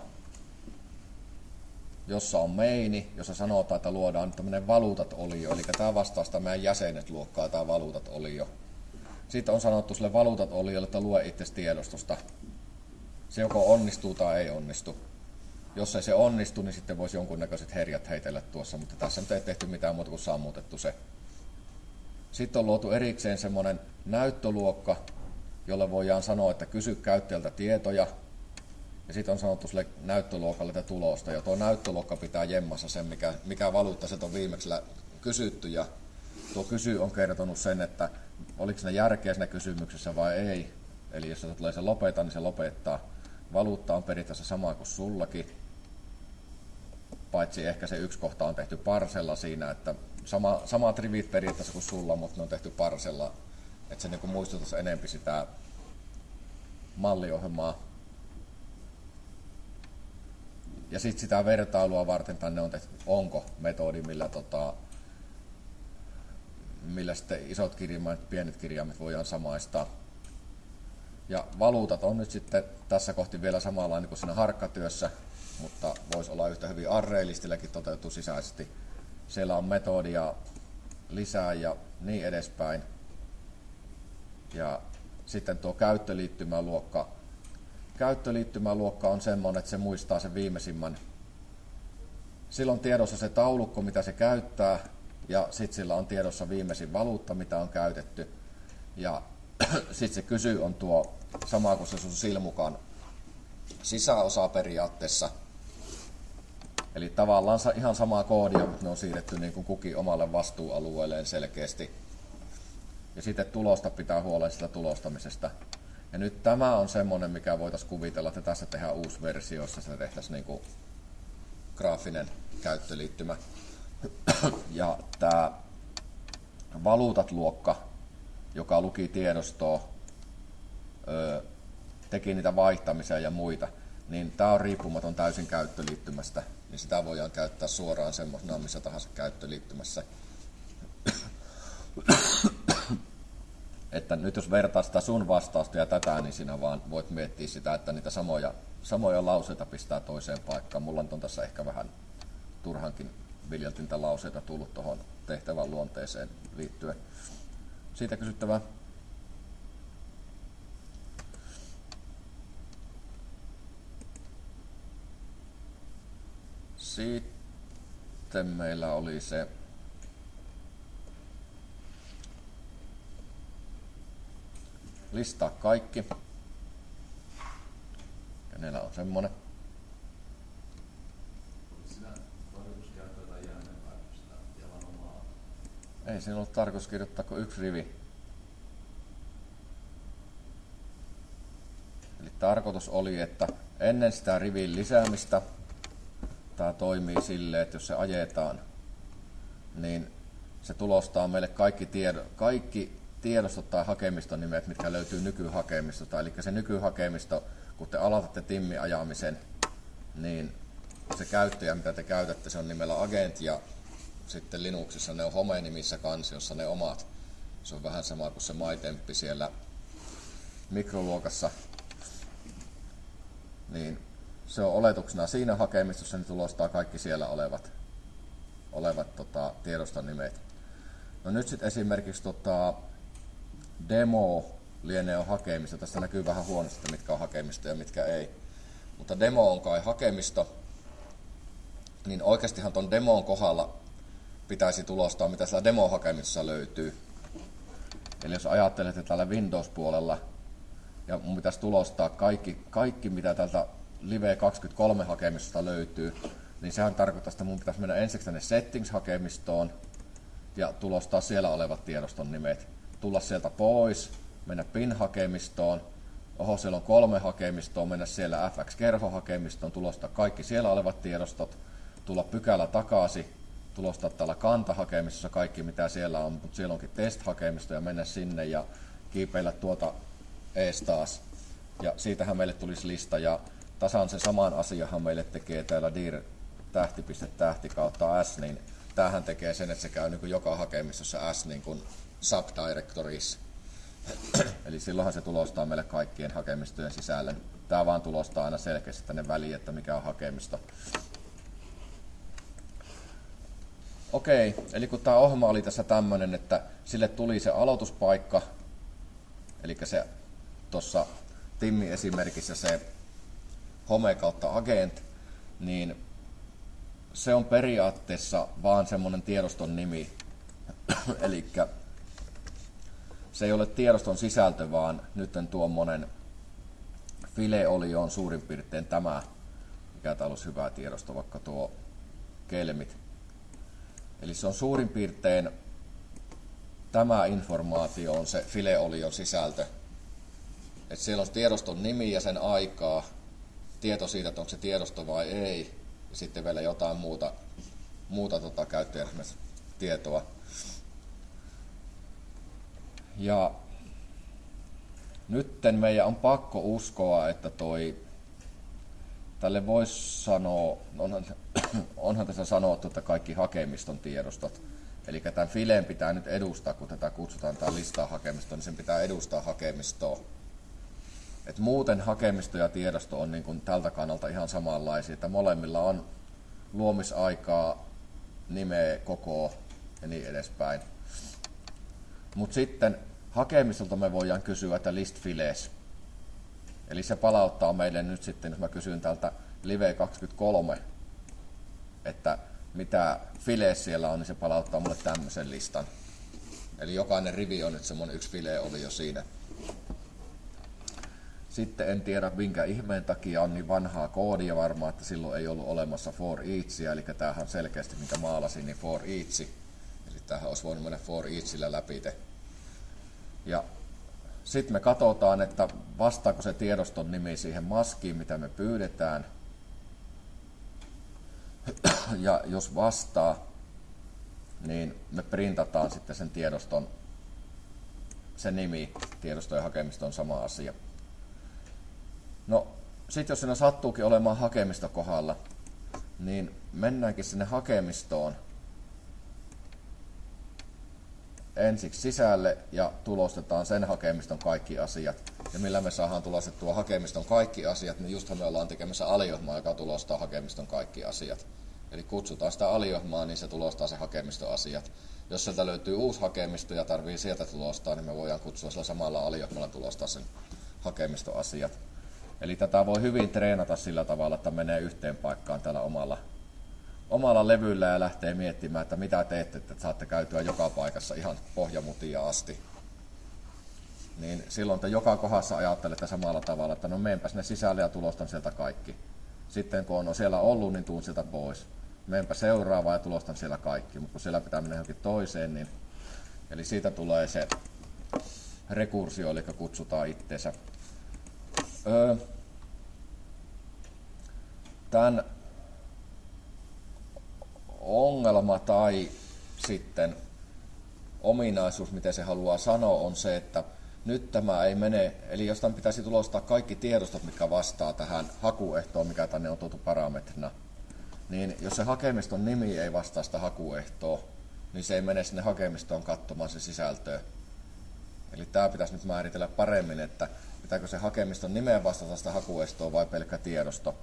jossa on meini, jossa sanotaan, että luodaan tämmöinen valuutat-olio, eli tämä vastaa sitä meidän jäsenet luokkaa, tämä valuutat-olio. Sitten on sanottu sille valuutat-oliolle, että lue itse tiedostosta. Se joko onnistuu tai ei onnistu. Jos ei se onnistu, niin sitten voisi jonkunnäköiset herjat heitellä tuossa, mutta tässä nyt ei tehty mitään muuta kuin sammutettu se. Sitten on luotu erikseen semmoinen näyttöluokka, jolle voidaan sanoa, että kysy käyttäjältä tietoja. Ja sitten on sanottu sille näyttöluokalle tätä tulosta. Ja tuo näyttöluokka pitää jemmassa sen, mikä, mikä valuutta se on viimeksi kysytty. Ja tuo kysy on kertonut sen, että oliko siinä järkeä siinä kysymyksessä vai ei. Eli jos se tulee se lopeta, niin se lopettaa. Valuutta on periaatteessa sama kuin sullakin. paitsi ehkä se yksi kohta on tehty parsella siinä, että sama, samat rivit periaatteessa kuin sulla, mutta ne on tehty parsella, että se niin kuin muistutus enempi sitä malliohjelmaa. Ja sitten sitä vertailua varten tänne on tehty onko-metodi, millä, tota, millä sitten isot kirjaimet, pienet kirjaimet voidaan samaistaa. Ja valuutat on nyt sitten tässä kohti vielä samanlainen kuin siinä harkkatyössä, mutta voisi olla yhtä hyvin array-listilläkin toteutettu sisäisesti. Siellä on metodia lisää ja niin edespäin. Ja sitten tuo käyttöliittymäluokka. Käyttöliittymäluokka on semmoinen, että se muistaa sen viimeisimmän. Silloin on tiedossa se taulukko, mitä se käyttää, ja sitten sillä on tiedossa viimeisin valuutta, mitä on käytetty. Ja sitten se kysy on tuo sama kuin se sun silmukan sisäosa periaatteessa. Eli tavallaan ihan samaa koodia, mutta ne on siirretty niin kuin kukin omalle vastuualueelleen selkeästi. Ja sitten tulosta pitää huolen sitä tulostamisesta. Ja nyt tämä on semmoinen, mikä voitaisiin kuvitella, että tässä tehdään uusi versio, jossa se tehtäisiin niin kuin graafinen käyttöliittymä. Ja tämä valuutat-luokka, joka luki tiedostoa, teki niitä vaihtamisia ja muita, niin tämä on riippumaton täysin käyttöliittymästä, niin sitä voidaan käyttää suoraan semmoisena missä tahansa käyttöliittymässä. Että nyt jos vertaa sitä sun vastausta ja tätä, niin sinä vaan voit miettiä sitä, että niitä samoja, samoja lauseita pistää toiseen paikkaan. Mulla on tässä ehkä vähän turhankin viljeltintä lauseita tullut tuohon tehtävän luonteeseen liittyen. Siitä kysyttävää. Sitten meillä oli se listaa kaikki. Kenellä on semmonen? Ei siinä ollut tarkoitus kirjoittaa kuin yksi rivi. Eli tarkoitus oli, että ennen sitä rivin lisäämistä tämä toimii silleen, että jos se ajetaan, niin se tulostaa meille kaikki, tiedo, kaikki tiedostot tai hakemiston nimet, mitkä löytyy nykyhakemistosta. Eli se nykyhakemisto, kun te aloitatte timmi ajamisen, niin se käyttäjä, mitä te käytätte, se on nimellä agent ja sitten Linuxissa ne on home-nimissä kansiossa ne omat. Se on vähän sama kuin se MyTempi siellä mikroluokassa. Niin se on oletuksena siinä hakemistossa, niin tulostaa kaikki siellä olevat, olevat tota, tiedoston nimet. No nyt sitten esimerkiksi tota, demo lienee on hakemisto. Tässä näkyy vähän huonosti, mitkä on hakemisto ja mitkä ei. Mutta demo on kai hakemisto. Niin oikeastihan ton demon kohdalla pitäisi tulostaa, mitä siellä demo-hakemistossa löytyy. Eli jos ajattelette täällä Windows-puolella, ja mun pitäisi tulostaa kaikki, kaikki mitä täältä Live kaksikymmentäkolme-hakemistosta löytyy, niin sehän tarkoittaa, että mun pitäisi mennä ensiksi tänne Settings-hakemistoon ja tulostaa siellä olevat tiedoston nimet. Tulla sieltä pois, mennä Pin-hakemistoon, oho siellä on kolme hakemistoa, mennä siellä F X-kerho-hakemistoon, tulostaa kaikki siellä olevat tiedostot, tulla pykälä takaisin, tulostaa täällä kanta-hakemistossa kaikki mitä siellä on, mutta siellä onkin test-hakemisto ja mennä sinne ja kiipeillä tuota ees taas. Ja siitähän meille tulisi lista ja tasan se saman asiahan meille tekee täällä dir tähti piste tähti kautta s, niin tämähän tekee sen, että se käy niin kuin joka hakemistossa s niin kuin subdirectories. Eli silloinhan se tulostaa meille kaikkien hakemistojen sisälle. Tämä vaan tulostaa aina selkeästi tänne väliin, että mikä on hakemisto. Okei, eli kun tämä ohjelma oli tässä tämmöinen, että sille tuli se aloituspaikka, eli se tuossa Timmi-esimerkissä se home kautta agent, niin se on periaatteessa vaan semmoinen tiedoston nimi. Eli se ei ole tiedoston sisältö, vaan nyt tuommoinen file oli on suurin piirtein tämä, mikä täällä olisi hyvä tiedosto, vaikka tuo kelmit. Eli se on suurin piirtein tämä informaatio on se fileolion sisältö. Et siellä on tiedoston nimi ja sen aikaa, tieto siitä, että onko se tiedosto vai ei, ja sitten vielä jotain muuta, muuta tota, käyttäjätietoa. Ja nytten meidän on pakko uskoa, että toi, tälle voisi sanoa, onhan, onhan tässä sanottu, että kaikki hakemiston tiedostot. Eli tämän fileen pitää nyt edustaa, kun tätä kutsutaan tämä listaa hakemistoon, niin sen pitää edustaa hakemistoa. Et muuten hakemisto ja tiedosto on niin kuin tältä kannalta ihan samanlaisia, että molemmilla on luomisaikaa, nimeä, kokoa ja niin edespäin. Mutta sitten hakemistolta me voidaan kysyä, että list files. Eli se palauttaa meille nyt sitten, jos mä kysyn tältä live kaksikymmentäkolme, että mitä files siellä on, niin se palauttaa mulle tämmöisen listan. Eli jokainen rivi on nyt semmoinen yksi file oli jo siinä. Sitten en tiedä minkä ihmeen takia on niin vanhaa koodia varmaan, että silloin ei ollut olemassa for eachia, eli tämähän selkeästi minkä maalasin, niin for each. Eli tämähän olisi voinut mennä for eachillä läpi. Ja sitten me katsotaan, että vastaako se tiedoston nimi siihen maskiin, mitä me pyydetään. Ja jos vastaa, niin me printataan sitten sen tiedoston, se nimi, tiedoston ja hakemiston on sama asia. No, sitten jos siinä sattuukin olemaan hakemisto kohdalla, niin mennäänkin sinne hakemistoon ensiksi sisälle ja tulostetaan sen hakemiston kaikki asiat. Ja millä me saadaan tulostettua hakemiston kaikki asiat, niin justhan me ollaan tekemässä aliohmaa, joka tulostaa hakemiston kaikki asiat. Eli kutsutaan sitä aliohmaa, niin se tulostaa se hakemiston asiat. Jos sieltä löytyy uusi hakemisto ja tarvii sieltä tulostaa, niin me voidaan kutsua sillä samalla aliohmalla tulostaa sen hakemiston asiat. Eli tätä voi hyvin treenata sillä tavalla, että menee yhteen paikkaan tällä omalla, omalla levyllä ja lähtee miettimään, että mitä teette, että saatte käytyä joka paikassa ihan pohjamutia asti. Niin silloin te joka kohdassa ajattelette samalla tavalla, että no meenpäs ne sisälle ja tulostan sieltä kaikki. Sitten kun on siellä ollut, niin tuun sieltä pois. Meenpä seuraavaan ja tulostan siellä kaikki, mutta kun siellä pitää mennä johonkin toiseen, niin eli siitä tulee se rekursio, eli kutsutaan itteensä. Öö, tämän ongelma tai sitten ominaisuus, miten se haluaa sanoa, on se, että nyt tämä ei mene, eli jos tämän pitäisi tulostaa kaikki tiedostot, mikä vastaa tähän hakuehtoon, mikä tänne on tuotu parametrina, niin jos se hakemiston nimi ei vastaa sitä hakuehtoa, niin se ei mene sinne hakemistoon katsomaan se sisältöä. Eli tämä pitäisi nyt määritellä paremmin, että pitääkö se hakemiston nimeen vastata sitä hakuehtoa vai pelkkä tiedosto.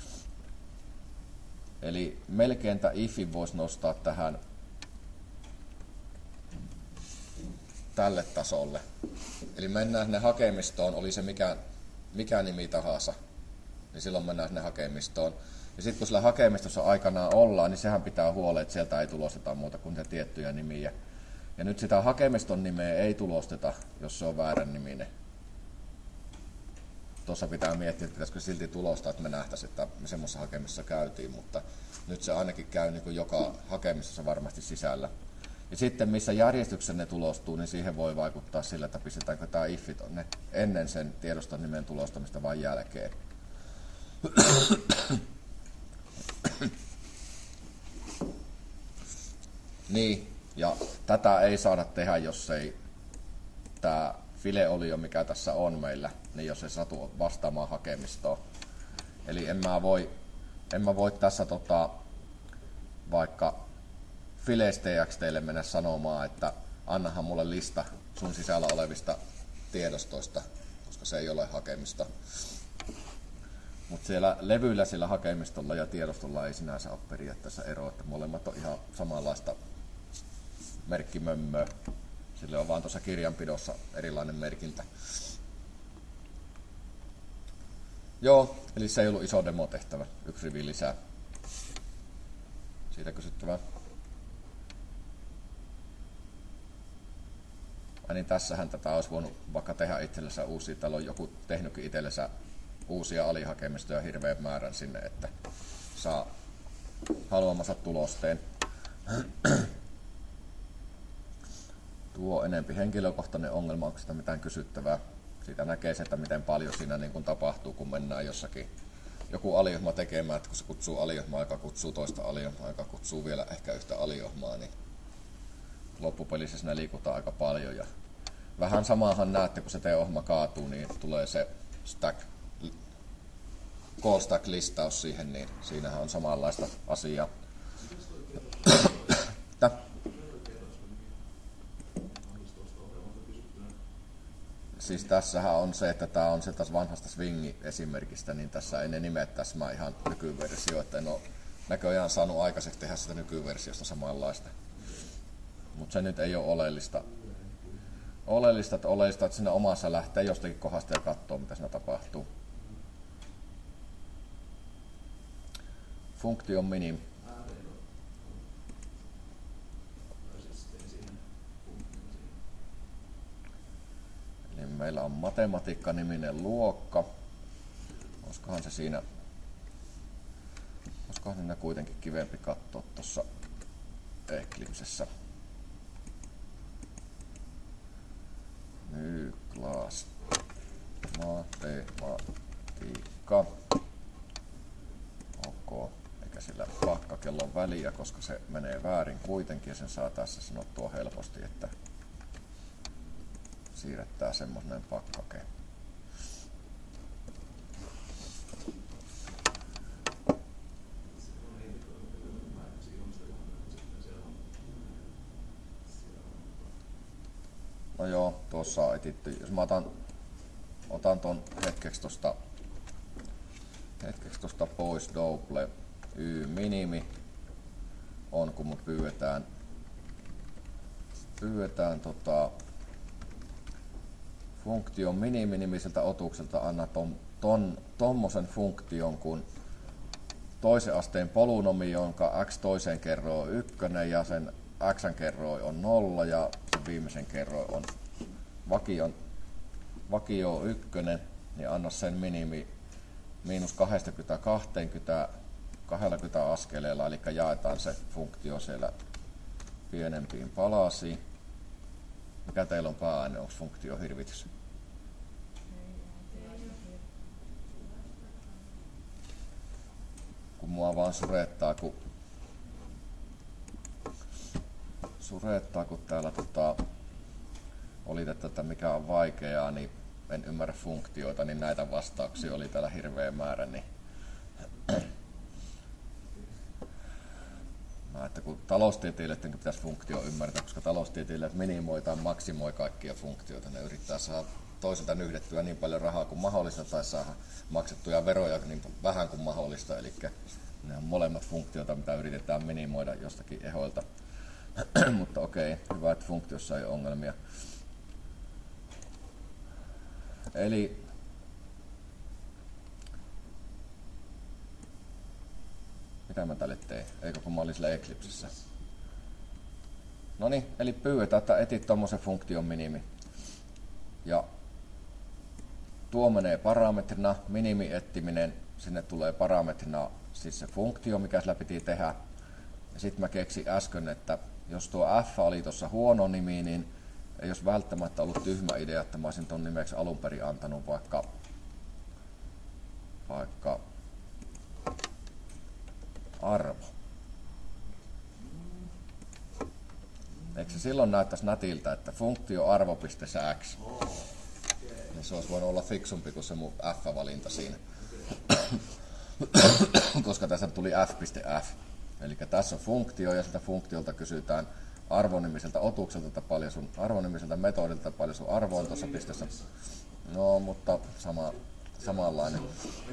Eli melkein tämä ifin voisi nostaa tähän tälle tasolle. Eli mennään sinne hakemistoon, oli se mikä, mikä nimi tahansa, niin silloin mennään sinne hakemistoon. Ja sitten kun sillä hakemistossa aikanaan ollaan, niin sehän pitää huoleen, että sieltä ei tulosteta muuta kuin se tiettyjä nimiä. Ja nyt sitä hakemiston nimeä ei tulosteta, jos se on väärän niminen. Tuossa pitää miettiä, että pitäisikö silti tulostaa, että me nähtäisiin, että me semmoisessa hakemisessa käytiin, mutta nyt se ainakin käy niin kuin joka hakemisessa varmasti sisällä. Ja sitten missä järjestyksessä ne tulostuu, niin siihen voi vaikuttaa sillä, että pistetäänkö tämä ifit tonne ennen sen tiedoston nimen tulostamista vai jälkeen. Niin, ja tätä ei saada tehdä, jos ei tämä file-olio, mikä tässä on meillä, niin jos ei satu vastaamaan hakemistoon. Eli en mä voi, en mä voi tässä tota, vaikka files.txtille mennä sanomaan, että annahan mulle lista sun sisällä olevista tiedostoista, koska se ei ole hakemista. Mutta siellä levyillä, sillä hakemistolla ja tiedostolla ei sinänsä ole periaatteessa eroa, että molemmat on ihan samanlaista merkkimömmöä. Sillä on vaan tuossa kirjanpidossa erilainen merkintä. Joo, eli se ei ollut iso demotehtävä. Yksi rivi lisää. Siitä kysyttävää. Ai niin, tässähän tätä olisi voinut vaikka tehdä itsellensä uusia. Täällä on joku tehnytkin itsellensä uusia alihakemistoja hirveän määrän sinne, että saa haluamansa tulosteen. Tuo on enempi henkilökohtainen ongelma, onko sitä mitään kysyttävää. Siitä näkee se, että miten paljon siinä niin kuin tapahtuu, kun mennään jossakin joku aliohma tekemään, että kun se kutsuu aliohmaa, joka kutsuu toista aliohmaa, joka kutsuu vielä ehkä yhtä aliohmaa, niin loppupelissä siinä liikutaan aika paljon. Ja vähän samaahan näette, kun se teidän ohjelma kaatuu, niin tulee se stack, call stack listaus siihen, niin siinähän on samanlaista asiaa. Siis tässähän on se, että tämä on se taas vanhasta Swing-esimerkistä, niin tässä ei ne nimet täsmää ihan nykyversio, että en ole näköjään saanut aikaiseksi tehdä sitä nykyversiosta samanlaista. Mutta se nyt ei ole oleellista. Oleellista, että oleellista, että siinä omassa lähtee jostakin kohdasta ja katsoo, mitä siinä tapahtuu. Function minim. Eli meillä on matematiikka-niminen luokka. Olisikohan se siinä, olisikohan siinä kuitenkin kivempi katsoa tuossa Eclipsessä. New class matematiikka. Ok, eikä sillä pakkakellon väliä, koska se menee väärin kuitenkin ja sen saa tässä sanottua helposti, että siirrettää semmoinen pakkake. No joo, tuossa on etitty. Jos mä otan, otan ton hetkeksi tosta, hetkeksi tosta pois double y minimi on, kun mut pyydetään, pyydetään tota, funktion minimi-nimiseltä otukselta anna ton, ton, tommosen funktion kuin toisen asteen polynomi, jonka x toiseen kerroin on ykkönen ja sen x kerroin on nolla ja sen viimeisen kerroin on vakio, vakio ykkönen, niin anna sen minimi miinus kaksikymmentä kaksikymmentä kaksikymmentä askeleella, eli jaetaan se funktio siellä pienempiin palasiin. Mikä teillä on pääaine? Onko funktio hirvitys? Kun mua vaan surettaa, kun surettaa, kun täällä tota, oli, että mikä on vaikeaa, niin en ymmärrä funktioita, niin näitä vastauksia oli täällä hirveä määrä. Niin mä, että kun taloustieteilijöidenkin pitäisi funktio ymmärtää, koska taloustieteilijät minimoi tai maksimoi kaikkia funktioita, ne yrittää saada toiselta nyhdettyä niin paljon rahaa kuin mahdollista tai saada maksettuja veroja niin vähän kuin mahdollista, eli ne on molemmat funktioita, mitä yritetään minimoida jostakin ehoilta. Mutta okei, hyvä, että funktiossa ei ole ongelmia. Eli mitä mä tälle tein? Eikö kun mä olin sillä Eclipsessä? Noniin, eli pyydetään, että etit tommosen funktion minimi. Ja tuo menee parametrina, minimi-ettiminen, sinne tulee parametrina siis se funktio, mikä sillä piti tehdä. Ja sitten mä keksin äsken, että jos tuo f oli tuossa huono nimi, niin ei olisi välttämättä ollut tyhmä idea, että mä olisin ton nimeksi alun perin antanut vaikka, vaikka arvo. Eikö se silloin näyttäisi nätiltä, että funktio arvo.x? Niin se olisi voinut olla fiksumpi kuin se mun f-valinta siinä. Koska tässä tuli f.f. Eli tässä on funktio ja siltä funktiolta kysytään arvonimiseltä otukselta paljon sun arvonimiseltä metodilta paljon sun arvo on tuossa pisteessä. No, mutta sama, samanlainen.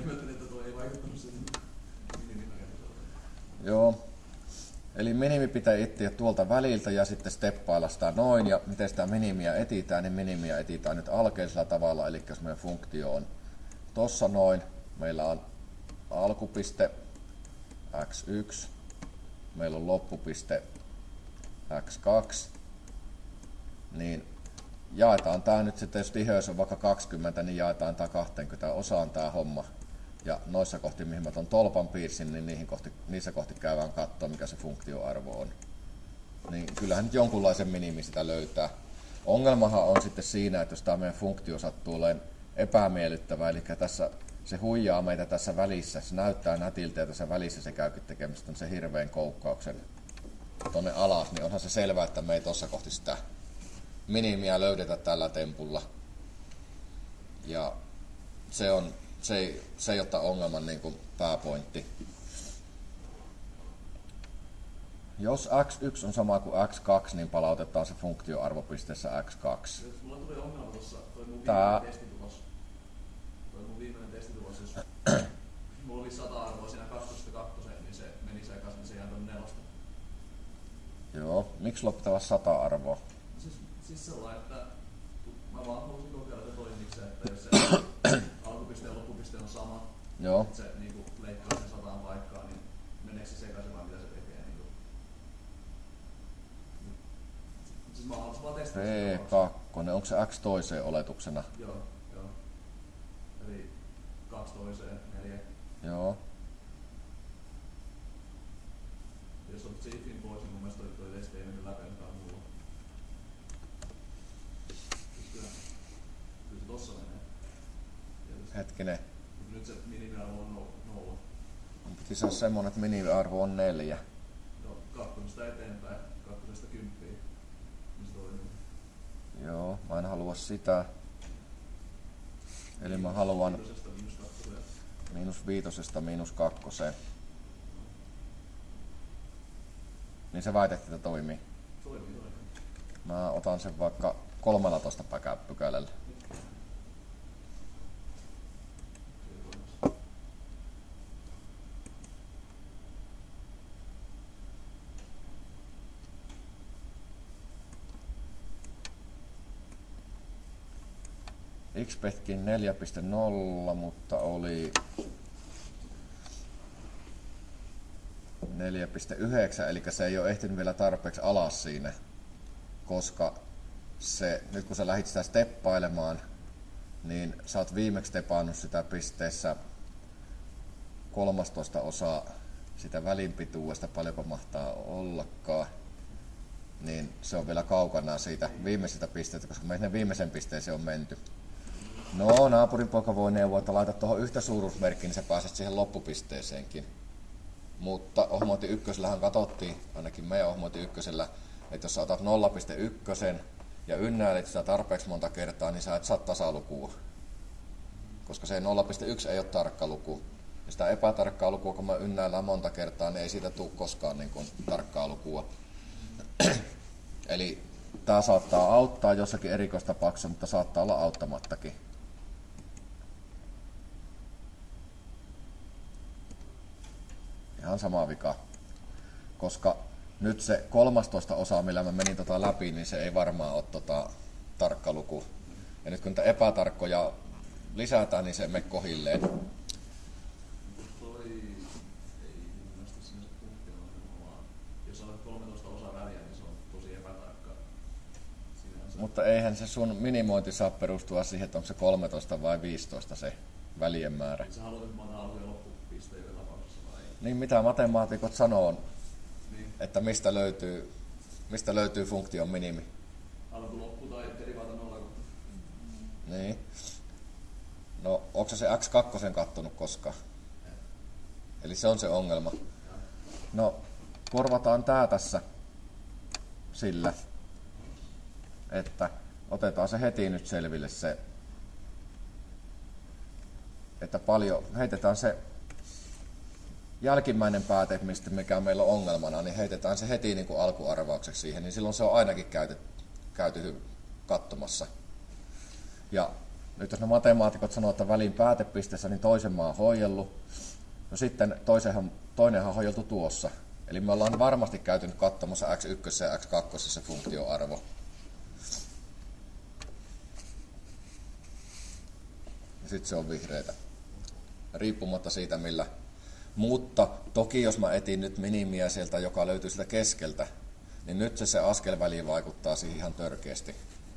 Joo. Eli minimi pitää etsiä tuolta väliltä ja sitten steppailla sitä noin. Ja miten sitä minimiä etitään, niin minimiä etitään nyt alkeisella tavalla. Eli jos meidän funktio on tossa noin, meillä on alkupiste x yksi, meillä on loppupiste x kaksi, niin jaetaan tämä nyt sitten, jos tiheys on vaikka kaksikymmentä, niin jaetaan tämä kaksikymmentä osaan tämä homma. Ja noissa kohti, mihin mä ton tolpan piirsin, niin niihin kohti, niissä kohti käydään katsoa, mikä se funktioarvo on. Niin kyllähän nyt jonkunlaisen minimi sitä löytää. Ongelmahan on sitten siinä, että jos tämä meidän funktio sattuu olemaan epämiellyttävä, eli tässä se huijaa meitä tässä välissä. Se näyttää nätiltä ja tässä välissä se käykin tekemästä se hirveän koukkauksen tonne alas, niin onhan se selvää, että me ei tossa kohti sitä minimiä löydetä tällä tempulla. Ja se, on, se, ei, se ei ole ongelman niin kuin pääpointti. Jos x yksi on sama kuin x kaksi, niin palautetaan se funktioarvopisteessä x kaksi. Jos mulla tuli ongelma tuossa, toi mun Tää... viimeinen testitulos. Toi mun viimeinen testitulos, jos mulla oli sata arvoa siinä kaksi kaksi, niin se meni sekaisin, niin se jäi tonne nelosta. Joo, miksi loppitava sata arvoa? Siis, siis sellainen, että mä vaan halusin kokeilla, että toimiiko se, että jos se alkupiste ja loppupiste on sama, joo. että se niinku leikkaa sen sataan paikkaan, niin meneekö se sekaisin vai mitä se tekee? Niinku. Siis mä haluaisin vaan testata P kaksi, onko se x toiseen oletuksena? Joo, joo. Eli kaksi toiseen, neljä. Joo. Jos otat se ifin pois, niin mun mielestä toi, toi testi ei mennyt läpi ainakaan mulla. Kyllä, kyllä se tossa menee. Tietysti. Hetkinen. Nyt se minimiarvo on nolla. Pitäisi olla semmonen, että minimiarvo on neljä. Joo, kakkosesta eteenpäin, kakkosesta kymppiin. Niin se toimii. Joo, mä en halua sitä. Eli mä haluan Viitosesta miinus kakkoseen. miinus viitosesta miinus kakkoseen. Niin se väite, että toimii. Toimii, toimii. Mä otan sen vaikka kolmetoista pykälällä. Xpetkin neljä piste nolla, mutta oli neljä piste yhdeksän, eli se ei ole ehtinyt vielä tarpeeksi alas siinä, koska se, nyt kun sä lähdit sitä steppailemaan, niin sä oot viimeksi stepannut sitä pisteessä kolmastoista osaa sitä välinpituudesta, paljonko mahtaa ollakaan, niin se on vielä kaukana siitä viimeisestä pisteestä, koska me viimeisen pisteeseen on menty. No, naapurin poika voi neuvoa, että laita tuohon yhtä suuruusmerkkiä, niin sä pääset siihen loppupisteeseenkin. Mutta ohmointi ykkösellähän katsottiin, ainakin meidän ohmointi ykkösellä, että jos sä otat nolla pilkku yksi ja ynnäilet sitä tarpeeksi monta kertaa, niin sä et saa tasalukua. Koska se nolla pilkku yksi ei ole tarkka luku. Ja sitä epätarkkaa lukua, kun me ynnäillään monta kertaa, niin ei siitä tule koskaan niin kuin tarkkaa lukua. Eli tää saattaa auttaa jossakin erikoistapauksessa, mutta saattaa olla auttamattakin. Ihan sama vika. Koska nyt se kolmastoista osa, millä mä menin tota läpi, niin se ei varmaan ole tota tarkka luku. Ja nyt kun niitä epätarkkoja lisätään, niin se menee kohilleen. Toi ei mun mielestä sinne se punkti on vaan. Jos olet kolmetoista osaa väliä, niin se on tosi epätarkka. Se... Mutta eihän se sun minimointi saa perustua siihen, että onko se kolmetoista vai viisitoista se välien määrä. Sä haluat, että mä otan alku- ja loppupiste joka tapauksessa vai? Niin mitä matemaatikot sanoo, Niin. että mistä löytyy, mistä löytyy funktion minimi. Alku, loppu tai derivaata nolla. Niin. No, onko se x kaksi kattonut koskaan? Eli se on se ongelma. No, korvataan tää tässä sillä, että otetaan se heti nyt selville se, että paljon, heitetään se jälkimmäinen pääte, mistä mikä meillä on ongelmana, niin heitetään se heti niin kuin alkuarvaukseksi siihen, niin silloin se on ainakin käyty, käyty katsomassa. Ja nyt jos ne matemaatikot sanoo, että välin päätepisteessä, niin toisen mä oon hoidellut. No sitten toisenhan, toinenhan on hoideltu tuossa. Eli me ollaan varmasti käyty nyt katsomassa x yksi ja x kaksi se funktioarvo. Ja sitten se on vihreitä. Riippumatta siitä millä. Mutta toki jos mä etin nyt minimiä sieltä, joka löytyy sieltä keskeltä, niin nyt se, se askelväli vaikuttaa siihen ihan törkeästi.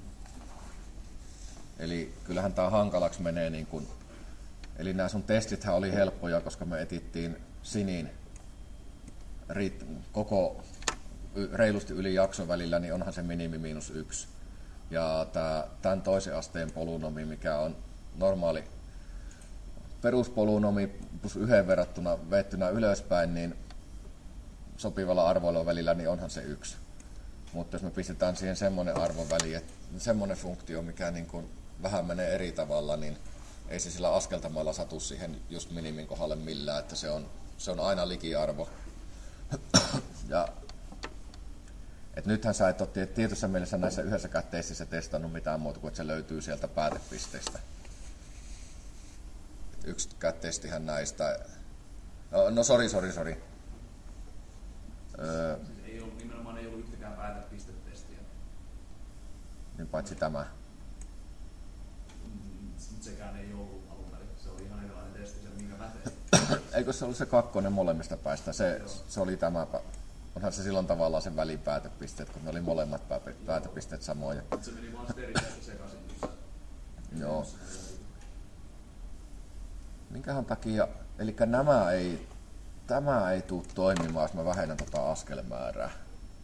Eli kyllähän tää hankalaksi menee niin kuin, eli nämä sun testithän oli helppoja, koska me etittiin siniin riitt- koko reilusti yli jakson välillä, niin onhan se minimi miinus yksi. Ja tää, tämän toisen asteen polynomi, mikä on normaali peruspolunomi plus yhden verrattuna veettynä ylöspäin, niin sopivalla arvoilla välillä, niin onhan se yksi. Mutta jos me pistetään siihen semmoinen arvoväli, että semmoinen funktio, mikä niin kuin vähän menee eri tavalla, niin ei se sillä askeltamalla satu siihen just minimin kohdalle millään, että se on, se on aina likiarvo. Ja, et nythän sä et ole tietyssä mielessä näissä yhdessäkään testissä testannut mitään muuta kuin, että se löytyy sieltä päätepisteestä. Yksikään testihän näistä... No, no sori, sori, sori. Öö, ei ollut, nimenomaan ei ollut yhtäkään päätepistetestiä. Niin paitsi tämä. Mm, sekään ei ollut alun perin. Se oli ihan erilainen testi, se minkä mä tein. Eikö se ollut se kakkonen molemmista päästä? Se, se oli tämä. Onhan se silloin tavallaan sen välipäätepisteet, kun ne oli molemmat päätepisteet samoja. Se meni vaan sitten eri tästä sekaisin. Joo. Minkähän takia, eli nämä ei, tämä ei tule toimimaan, jos mä vähennän tota askelmäärää.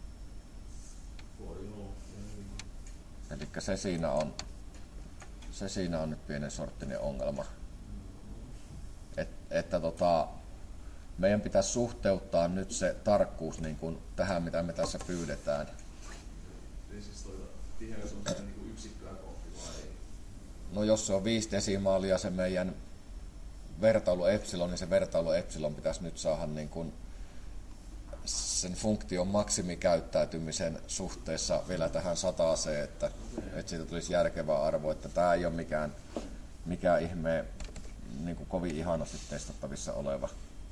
Eli se siinä on, se siinä on nyt pienen sorttinen ongelma. Et, että tota, meidän pitäisi suhteuttaa nyt se tarkkuus niin kuin tähän, mitä me tässä pyydetään. Eli siis tuota, tiheys on niin kuin yksikköä kohti vai ei? No jos se on viisi desimaalia se meidän vertailu epsilon, niin se vertailu epsilon pitäisi nyt saada niin kuin sen funktion maksimikäyttäytymisen suhteessa vielä tähän sataaseen, että, että siitä tulisi järkevä arvo, että tämä ei ole mikään, mikään ihme niin kuin kovin ihanasti testattavissa oleva.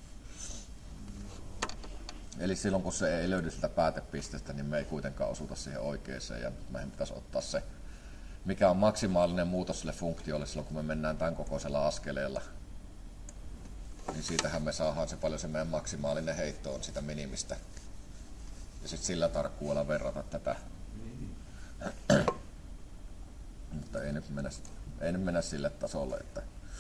Eli silloin kun se ei löydy sitä päätepisteestä, niin me ei kuitenkaan osuta siihen oikeeseen ja meidän pitäisi ottaa se, mikä on maksimaalinen muutos sille funktiolle silloin kun me mennään tämän kokoisella askeleella. Niin siitähän me saadaan se paljon se meidän maksimaalinen heitto on sitä minimistä. Ja sitten sillä tarkkuudella verrata tätä. Mutta ei nyt mennä, ei nyt mennä sille tasolle, että...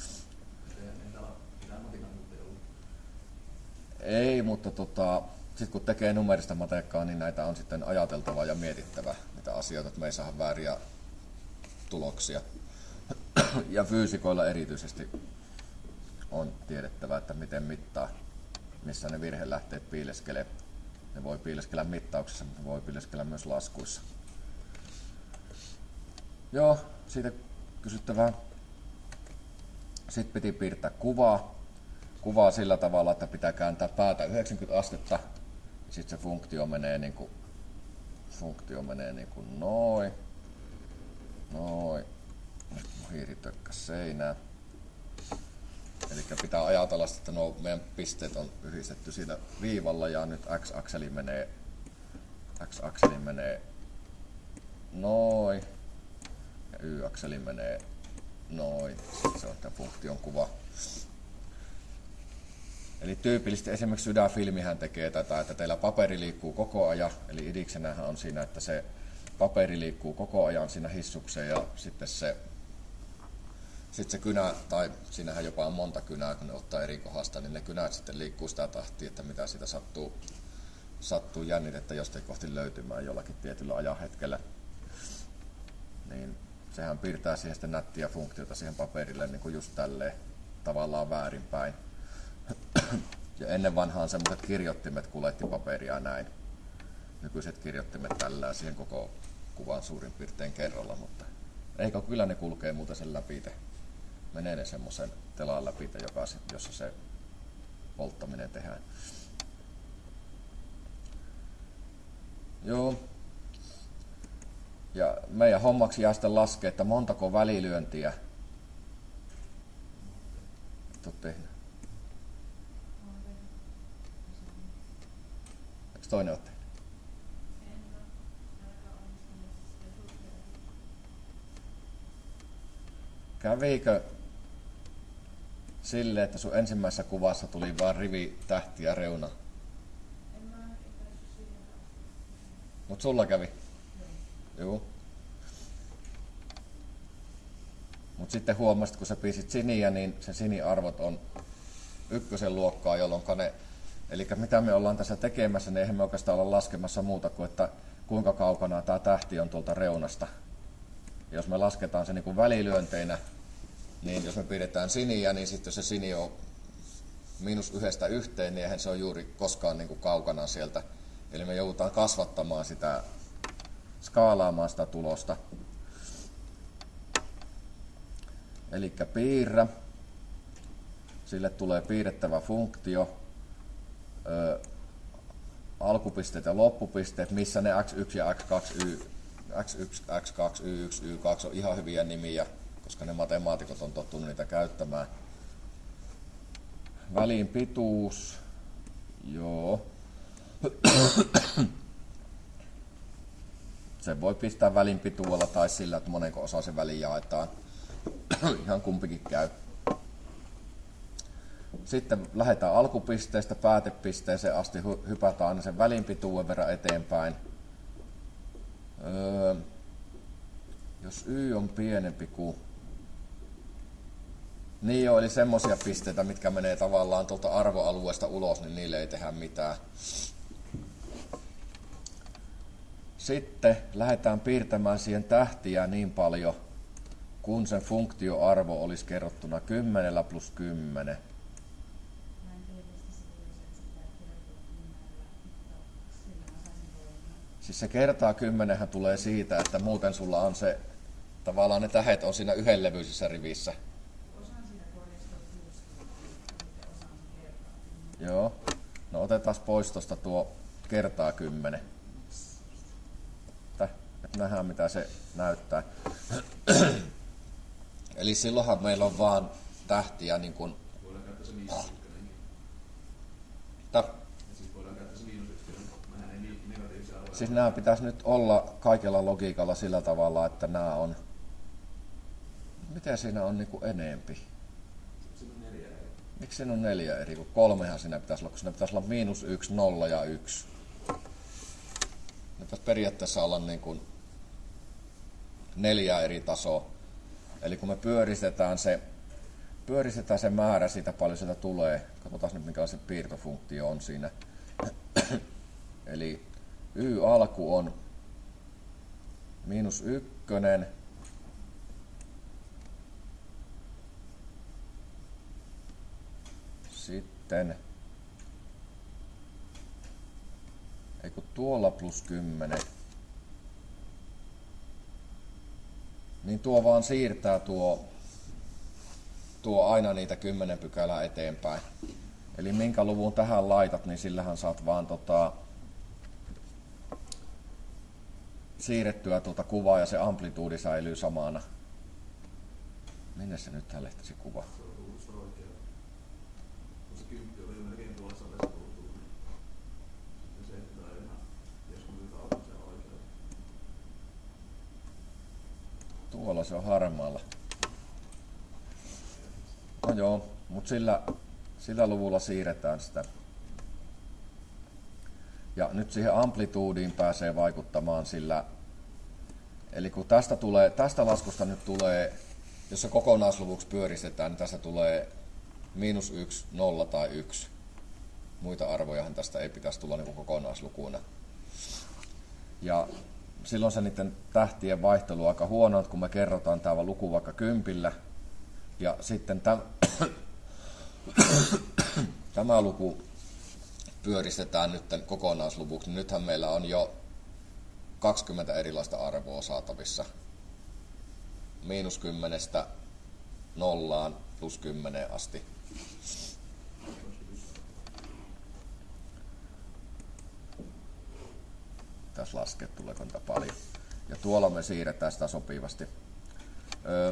Ei, mutta tota, sitten kun tekee numerista matekkaa, niin näitä on sitten ajateltava ja mietittävä niitä asioita, että me ei saada vääriä tuloksia. Ja fyysikoilla erityisesti on tiedettävä, että miten mittaa, missä ne virhelähteet piileskelee. Ne voi piileskellä mittauksessa, mutta ne voi piileskellä myös laskuissa. Joo, siitä kysyttävää. Sitten piti piirtää kuvaa. Kuvaa sillä tavalla, että pitää kääntää päätä yhdeksänkymmentä astetta. Sitten se funktio menee niin kuin, funktio menee niin kuin noin. Noin. Nyt mun hiiri tökkäs seinään. Eli pitää ajatella, että nuo meidän pisteet on yhdistetty siinä viivalla ja nyt x-akseli menee, x-akseli menee noin ja y-akseli menee noin. Sitten se on tämä funktion kuva. Eli tyypillisesti esimerkiksi sydänfilmihän tekee tätä, että teillä paperi liikkuu koko ajan, eli idiksenähän on siinä, että se paperi liikkuu koko ajan siinä hissukseen ja sitten se Sitten se kynä, tai siinähän jopa on monta kynää, kun ne ottaa eri kohdasta, niin ne kynät sitten liikkuu sitä tahtia, että mitä siitä sattuu, sattuu jännitettä jostain kohti löytymään jollakin tietyllä ajanhetkellä. Niin sehän piirtää siihen sitten nättiä funktiota siihen paperille niin kuin just tälleen tavallaan väärinpäin. Ja ennen vanhaan semmoiset kirjoittimet kuljetti paperia näin. Nykyiset kirjoittimet tällä siihen koko kuvan suurin piirtein kerralla, mutta eikö kyllä ne kulkee muuten sen läpi. Menee ne semmoisen telan läpi, joka, jossa se polttaminen tehdään. Joo. Ja meidän hommaksi jää sitten laskea, että montako välilyöntiä et ole tehnyt. Eikö toinen ole tehnyt? Kävikö silleen, että sun ensimmäisessä kuvassa tuli vaan rivi, tähti ja reuna? Mut sulla kävi? Joo. Mut sitten huomasit, kun sä piisit siniä, niin sen siniarvot on ykkösen luokkaa, jolloin ne... Eli mitä me ollaan tässä tekemässä, niin eihän me oikeastaan olla laskemassa muuta kuin, että kuinka kaukana tämä tähti on tuolta reunasta. Ja jos me lasketaan se niin kuin välilyönteinä, niin jos me pidetään siniä, niin sitten jos se sini on miinus yhdestä yhteen, niin eihän se ole juuri koskaan niin kuin kaukana sieltä. Eli me joudutaan kasvattamaan sitä, skaalaamaan sitä tulosta. Eli piirrä, sille tulee piirrettävä funktio, ö, alkupisteet ja loppupisteet, missä ne x yksi ja x kaksi, y, x yksi, x kaksi, y yksi, y kaksi on ihan hyviä nimiä, koska ne matemaatikot on tottunut niitä käyttämään. Välin pituus, joo. Se voi pistää välin pituudella tai sillä, että monenko osa se väli jaetaan. Ihan kumpikin käy. Sitten lähdetään alkupisteestä päätepisteeseen asti, hypätään aina sen välinpituuden verran eteenpäin. Öö, jos y on pienempi kuin... Niin joo, eli semmosia pisteitä, mitkä menee tavallaan tuolta arvoalueesta ulos, niin niille ei tehdä mitään. Sitten lähdetään piirtämään siihen tähtiä niin paljon, kun sen funktioarvo olisi kerrottuna kymmenen plus kymmenen. Siis se kertaa kymmenenhän tulee siitä, että muuten sulla on se, tavallaan ne tähet on siinä yhdenlevyisessä rivissä. Joo. No otetaan pois tuosta tuo kertaa kymmenen. Että nähdään mitä se näyttää. Eli silloinhan meillä on vaan tähtiä niin kuin... Voidaan käyttää se miinus ykkönen. Siis voidaan käyttää se miinus ykkönen. Mehän ei negatiivisia arvoja. Siis nämä pitäisi nyt olla kaikella logiikalla sillä tavalla, että nämä on... Mitä siinä on niin kuin enempi? Siinä on neljä eri. Miksi siinä on neljä eri? Kun kolmehan siinä pitäisi olla, kun siinä pitäisi olla miinus yksi, nolla ja yksi. Ne pitäisi periaatteessa olla niin kuin neljä eri tasoa. Eli kun me pyöristetään se, pyöristetään se määrä siitä paljon sieltä tulee. Katsotaan nyt minkälainen piirtofunktio on siinä. Eli y-alku on miinus ykkönen. Sitten ei kun tuolla plus kymmenen. Niin tuo vaan siirtää tuo, tuo aina niitä kymmenen pykälää eteenpäin. Eli minkä luvun tähän laitat, niin sillähän saat vaan tota, siirrettyä tuota kuvaa ja se amplituudi säilyy samana. Minne se nyt lähti se kuva? Se on tullut sitä oikein. Kun se kymppi oli melkein tuossa tässä tullut, niin sitten se, että on ihan, jos kun nyt auton se on oikein. Tuolla se on harmaalla. No joo, mutta sillä, sillä luvulla siirretään sitä. Ja nyt siihen amplituudiin pääsee vaikuttamaan sillä, eli kun tästä, tulee, tästä laskusta nyt tulee, jos se kokonaisluvuksi pyöristetään, niin tästä tulee miinus yksi, nolla tai yksi. Muita arvojahan tästä ei pitäisi tulla niin kuin kokonaislukuna. Ja silloin se niiden tähtien vaihtelu on aika huono, kun me kerrotaan tämä luku vaikka kympillä. Ja sitten täm, tämä luku pyöristetään nyt kokonaisluvuksi. Nythän meillä on jo kaksikymmentä erilaista arvoa saatavissa. Miinus kymmenestä nollaan plus kymmeneen asti. Tässä laskee, tuleeko niitä paljon. Ja tuolla me siirretään sitä sopivasti. Öö,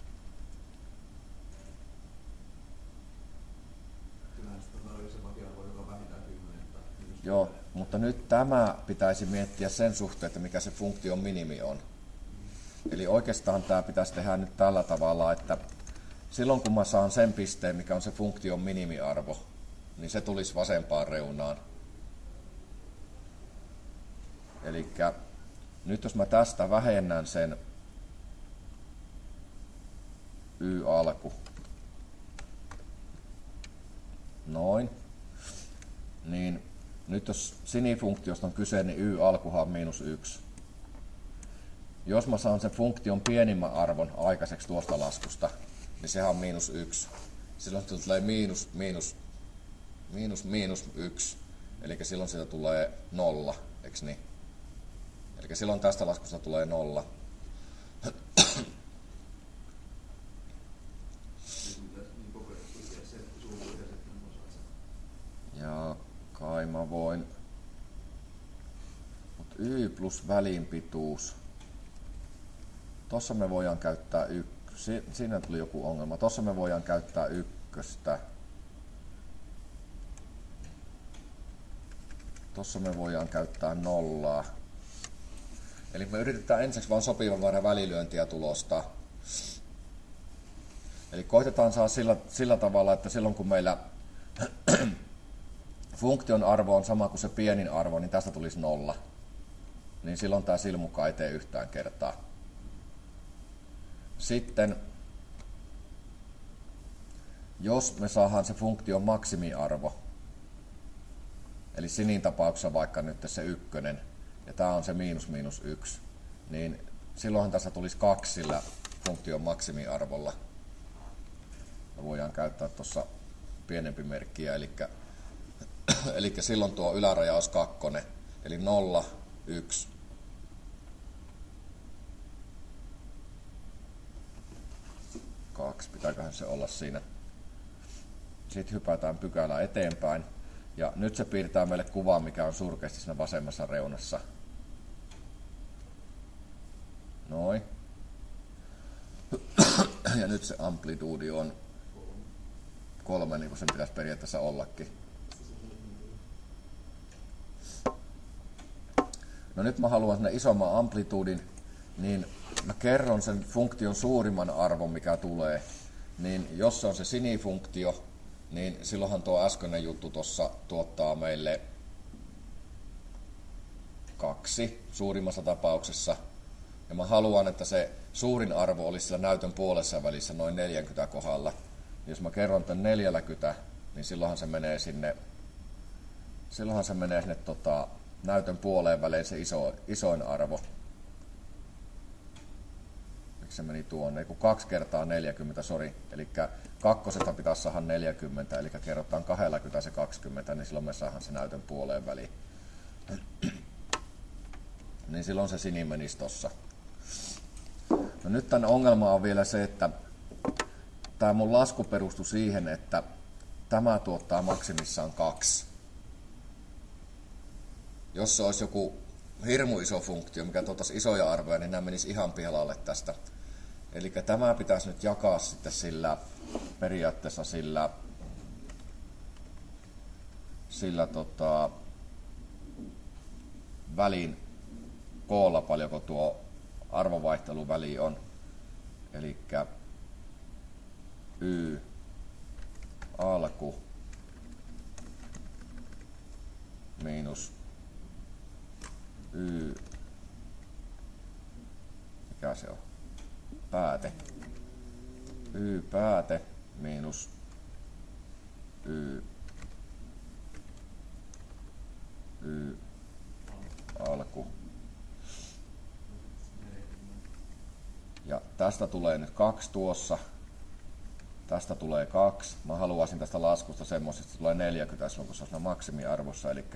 Joo, mutta nyt tämä pitäisi miettiä sen suhteen, että mikä se funktion minimi on. Eli oikeastaan tämä pitäisi tehdä nyt tällä tavalla, että silloin kun mä saan sen pisteen, mikä on se funktion minimiarvo, niin se tulisi vasempaan reunaan. Eli nyt jos mä tästä vähennän sen y-alku, noin, niin nyt jos sinifunktiosta on kyse, niin y-alkuhan on miinus yksi. Jos mä saan sen funktion pienimmän arvon aikaiseksi tuosta laskusta, niin sehän on miinus yksi. Silloin siitä tulee miinus, miinus, miinus, miinus yksi. Eli silloin siitä tulee nolla, eikö niin? Eli silloin tästä laskusta tulee nolla. Ja kai mä voin. Mut y plus välinpituus. Tossa me voidaan käyttää yksi. Siinä tuli joku ongelma. Tossa me voidaan käyttää ykköstä. Tossa me voidaan käyttää nollaa. Eli me yritetään ensiksi vaan sopivan määrän välilyöntiä tulosta. Eli koitetaan saada sillä, sillä tavalla, että silloin kun meillä funktion arvo on sama kuin se pienin arvo, niin tästä tulisi nolla. Niin silloin tämä silmukka ei tee yhtään kertaa. Sitten, jos me saadaan se funktion maksimiarvo, eli sinin tapauksessa vaikka nyt se ykkönen, ja tämä on se miinus miinus yksi, niin silloinhan tässä tulisi kaksi sillä funktion maksimiarvolla. Me voidaan käyttää tuossa pienempi merkkiä, eli, eli silloin tuo yläraja olisi kakkonen, eli nolla, yksi. kaksi, pitääköhän se olla siinä. Sitten hypätään pykälää eteenpäin. Ja nyt se piirtää meille kuvaa, mikä on surkeasti siinä vasemmassa reunassa. Noin. Ja nyt se amplituudi on kolme, niin kuin sen pitäisi periaatteessa ollakin. No nyt mä haluan sinne isomman amplituudin, niin mä kerron sen funktion suurimman arvon, mikä tulee. Niin jos se on se sinifunktio, niin silloinhan tuo äskeinen juttu tuossa tuottaa meille kaksi suurimmassa tapauksessa. Ja mä haluan, että se suurin arvo olisi sillä näytön puolessa välissä noin neljäkymmentä kohdalla. Jos mä kerron tämän neljäkymmentä, niin silloinhan se menee sinne, silloinhan se menee sinne tota, näytön puoleen väliin se iso, isoin arvo. Miksi se meni tuonne? Kun kaksi kertaa neljäkymmentä, sori. Eli kakkoselta pitäisi saada neljäkymmentä, eli kerrotaan kaksikymmentä se kaksikymmentä, niin silloin me saadaan se näytön puoleen väliin. Niin silloin se sini menisi tossa. No nyt tämän ongelma on vielä se, että tämä mun lasku perustui siihen, että tämä tuottaa maksimissaan kaksi. Jos se olisi joku hirmu iso funktio, mikä tuottaisi isoja arvoja, niin nämä menisi ihan pilalle tästä. Eli tämä pitäisi nyt jakaa sitten sillä, periaatteessa sillä, sillä tota, välin koolla, paljonko tuo arvovaihteluväli on. Eli y alku miinus y, mikä se on, pääte, y pääte miinus y, y alku. Ja tästä tulee nyt kaksi tuossa. Tästä tulee kaksi. Mä haluaisin tästä laskusta semmoisesta, että tulee neljäkymmentä silloin, kun se on maksimiarvossa. Eli,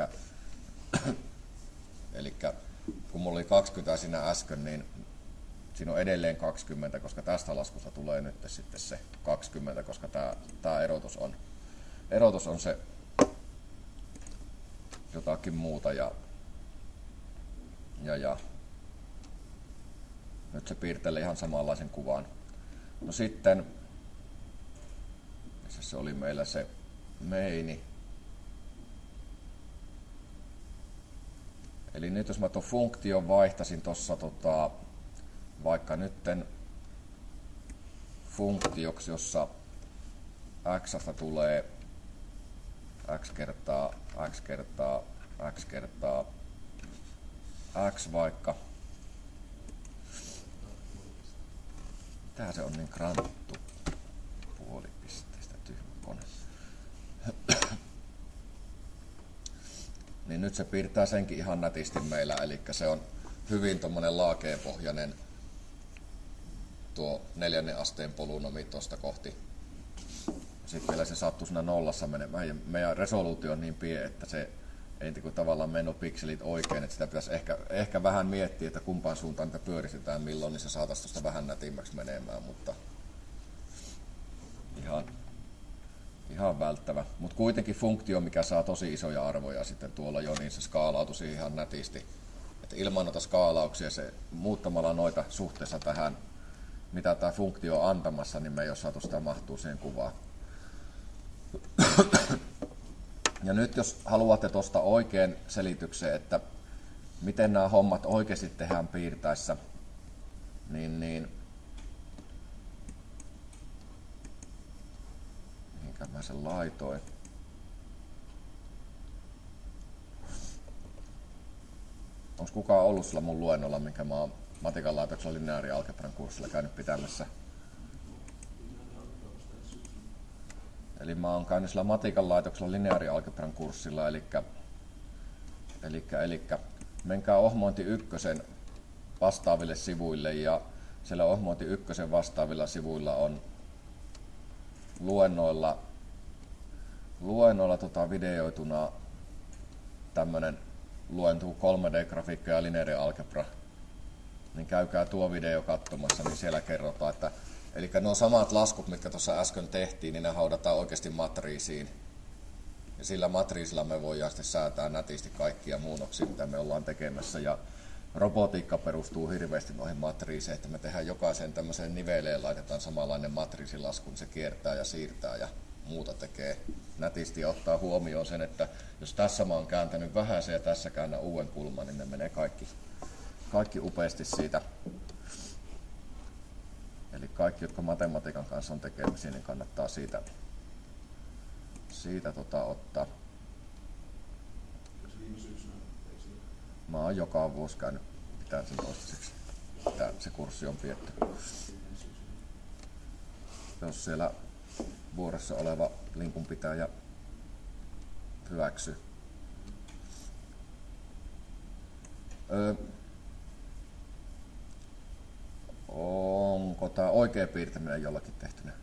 eli kun mulla oli kaksikymmentä siinä äsken, niin siinä on edelleen kaksikymmentä, koska tästä laskusta tulee nyt sitten se kaksikymmentä, koska tämä, tämä erotus, on, erotus on se jotakin muuta. Ja, ja, ja. Nyt se piirtelee ihan samanlaisen kuvan. No sitten, missä se oli meillä se meini. Eli nyt jos mä tuon funktion vaihtasin tuossa tota, vaikka nytten funktioksi, jossa x:stä tulee x kertaa, x kertaa, x kertaa, x vaikka. Tää se on niin kranttu puolipisteistä tyhmä kone. Niin nyt se piirtää senkin ihan nätisti meillä, eli se on hyvin tommonen laakeapohjainen, tuo neljännen asteen polynomi tuosta kohti. Sitten vielä se sattuu siinä nollassa menemään. Ja meidän resoluutio on niin pieni, että se ei niin tavallaan meno pikselit oikein. Että sitä pitäisi ehkä, ehkä vähän miettiä, että kumpaan suuntaan niitä pyöristetään milloin, niin se saataisiin tuosta vähän nätimmäksi menemään. Mutta ihan, ihan välttävä. Mutta kuitenkin funktio, mikä saa tosi isoja arvoja sitten tuolla jo, niin se skaalautuisi ihan nätisti. Että ilman noita skaalauksia, se muuttamalla noita suhteessa tähän, mitä tämä funktio on antamassa, niin me ei ole saatu sitä mahtuu siihen kuvaan. Ja nyt jos haluatte tuosta oikein selityksen, että miten nämä hommat oikeasti tehdään piirtäessä, niin, niin mihinkä mä sen laitoin. Onko kukaan ollut sillä mun luennolla, minkä mä oon matikan laitoksella lineaarialgebran kurssilla käynyt pitämässä? Eli mä oon käynyt sillä matikan laitoksella lineaarialgebran kurssilla, eli, eli, eli menkää ohmointi ykkösen vastaaville sivuille, ja siellä ohmointi ykkösen vastaavilla sivuilla on luennoilla, luennoilla tota videoituna tämmönen luentuu kolme D-grafiikka ja lineaarialgebra, niin käykää tuo video katsomassa, niin siellä kerrotaan, että eli nuo samat laskut, mitkä tuossa äsken tehtiin, niin ne haudataan oikeasti matriisiin. Ja sillä matriisilla me voidaan sitten säätää nätisti kaikkia muunnoksia, mitä me ollaan tekemässä. Ja robotiikka perustuu hirveästi noihin matriiseihin, että me tehdään jokaisen tämmöiseen niveleen, laitetaan samanlainen matriisilasku, niin se kiertää ja siirtää ja muuta tekee nätisti ja ottaa huomioon sen, että jos tässä mä oon kääntänyt vähäisen ja tässä käännän uuden kulman, niin ne menee kaikki, kaikki upeasti siitä. Eli kaikki, jotka matematiikan kanssa on tekemisiä, niin kannattaa siitä, siitä tota, ottaa. Mä oon joka vuosi käynyt pitää sen toistaiseksi. Tää, se kurssi on pidetty. Jos siellä vuorossa oleva linkunpitäjä hyväksy. Öö, Onko tämä oikea piirtäminen jollakin tehtynä?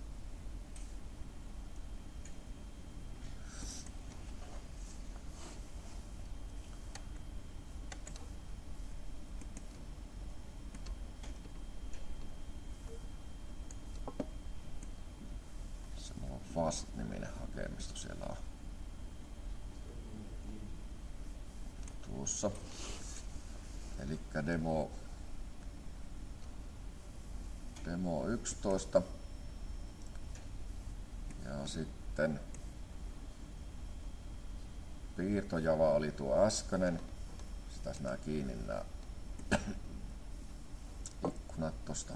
Se on Fast-niminen hakemisto siellä on. Tuossa. Elikkä demo Demo yksitoista ja sitten piirtojava oli tuo äskeinen. Sitäs nää kiinni nää ikkunat tosta.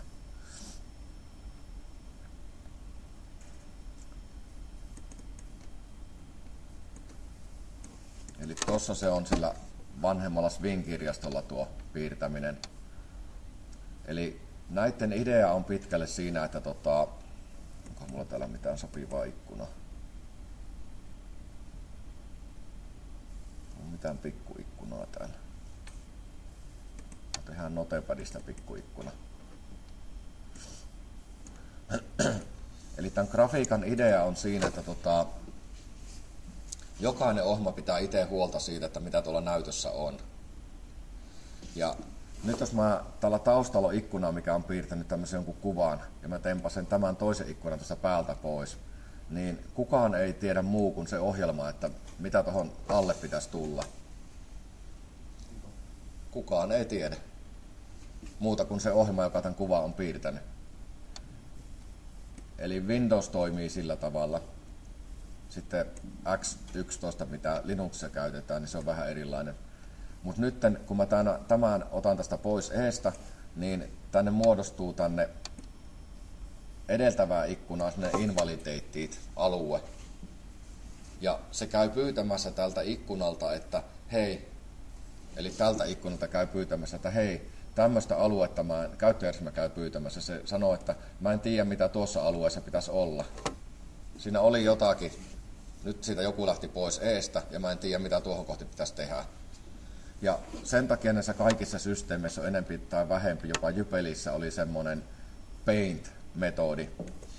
Eli tossa se on sillä vanhemmalla Swing-kirjastolla tuo piirtäminen. Eli näiden idea on pitkälle siinä, että tota, onko mulla täällä mitään sopivaa ikkunaa? On mitään pikkuikkunaa täällä. Tehdään Notepadista pikkuikkuna. Eli tämän grafiikan idea on siinä, että tota, jokainen ohjelma pitää itse huolta siitä, että mitä tuolla näytössä on. Ja nyt jos mä tällä taustalla on ikkuna, mikä on piirtänyt tämmöisen jonkun kuvan, ja mä tempasen tämän toisen ikkunan tuosta päältä pois, niin kukaan ei tiedä muu kuin se ohjelma, että mitä tuohon alle pitäisi tulla. Kukaan ei tiedä. Muuta kuin se ohjelma, joka tämän kuvan on piirtänyt. Eli Windows toimii sillä tavalla. Sitten X yksitoista, mitä Linuxissa käytetään, niin se on vähän erilainen. Mutta nyt kun mä tämän, tämän otan tästä pois eestä, niin tänne muodostuu tänne edeltävää ikkunaa sinne invalidated-alue. Ja se käy pyytämässä tältä ikkunalta, että hei, eli tältä ikkunalta käy pyytämässä, että hei, tämmöistä aluetta mä, käyttöjärjestelmä käy pyytämässä. Se sanoo, että mä en tiedä mitä tuossa alueessa pitäisi olla. Siinä oli jotakin, nyt siitä joku lähti pois eestä ja mä en tiedä mitä tuohon kohti pitäisi tehdä. Ja sen takia näissä kaikissa systeemeissä on enempi tai vähempi, jopa Jypelissä oli semmoinen paint-metodi.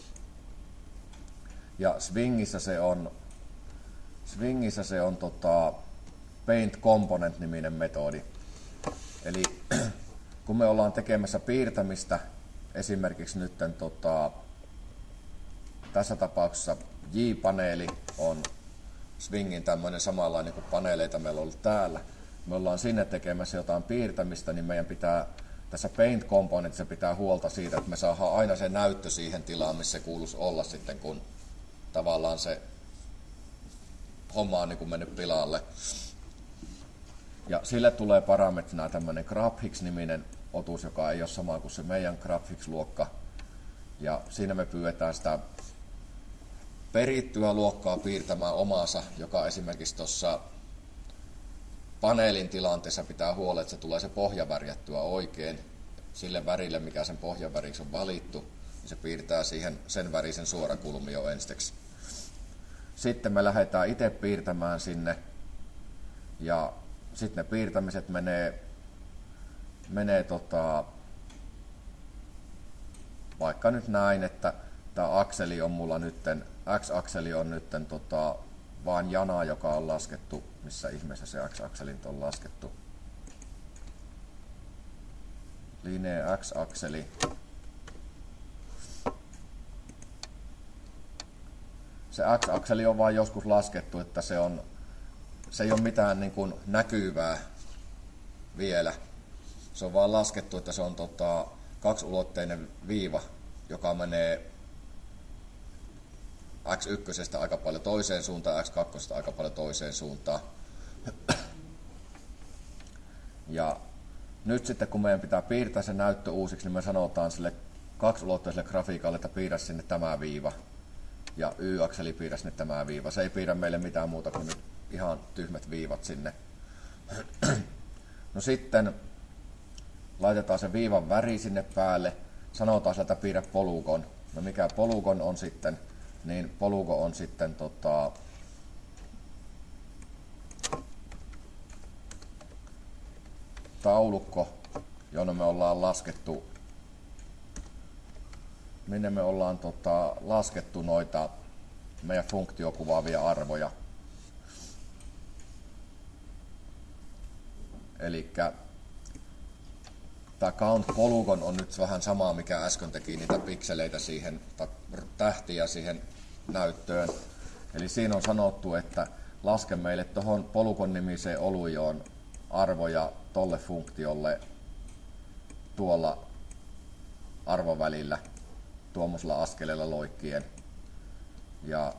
Ja Swingissä se on, Swingissä se on tota paint component-niminen metodi. Eli kun me ollaan tekemässä piirtämistä, esimerkiksi nyt tota, tässä tapauksessa J-paneeli on Swingin tämmöinen samanlainen kuin paneeleita meillä on ollut täällä. Me ollaan sinne tekemässä jotain piirtämistä, niin meidän pitää tässä paint componentissa pitää huolta siitä, että me saadaan aina se näyttö siihen tilaan, missä se kuuluisi olla sitten, kun tavallaan se homma on niin kuin mennyt pilalle. Ja sille tulee parametrina tämmöinen GrabHigs-niminen otus, joka ei ole sama kuin se meidän GrabHigs-luokka. Ja siinä me pyydetään sitä perittyä luokkaa piirtämään omaansa, joka esimerkiksi tuossa paneelin tilanteessa pitää huolta, että se tulee se pohja värjättyä oikein sille värille, mikä sen pohjaväriksi on valittu. Ja se piirtää siihen sen värisen suorakulmio ensiksi. Sitten me lähdetään itse piirtämään sinne ja sitten ne piirtämiset menee, menee tota, vaikka nyt näin, että tämä akseli on mulla nytten, X-akseli on nytten tota, vaan jana, joka on laskettu, missä ihmeessä se X-akselin on laskettu. Linea X-akseli. Se X-akseli on vaan joskus laskettu, että se, on, se ei ole mitään niin kuin näkyvää vielä. Se on vaan laskettu, että se on tota, kaksiulotteinen viiva, joka menee X yksi aika paljon toiseen suuntaan, X kaksi aika paljon toiseen suuntaan. Ja nyt sitten kun meidän pitää piirtää se näyttö uusiksi, niin me sanotaan sille kaksiulotteiselle grafiikalle, että piirrä sinne tämä viiva. Ja Y-akseli piirrä sinne tämä viiva. Se ei piirrä meille mitään muuta kuin nyt ihan tyhmät viivat sinne. No sitten laitetaan se viivan väri sinne päälle. Sanotaan sieltä piirrä polygon. No mikä polygon on sitten? Niin polygon on sitten tota, taulukko, jonne me ollaan laskettu, minne me ollaan tota, laskettu noita meidän funktiokuvaavia arvoja. Elikkä tämä count polygon on nyt vähän samaa, mikä äsken teki niitä pikseleitä siihen, tai tähtiä siihen näyttöön. Eli siinä on sanottu, että laske meille tuohon polygon nimiseen olujoon arvoja tolle funktiolle tuolla arvovälillä tuommoisella askeleella loikkien. Ja,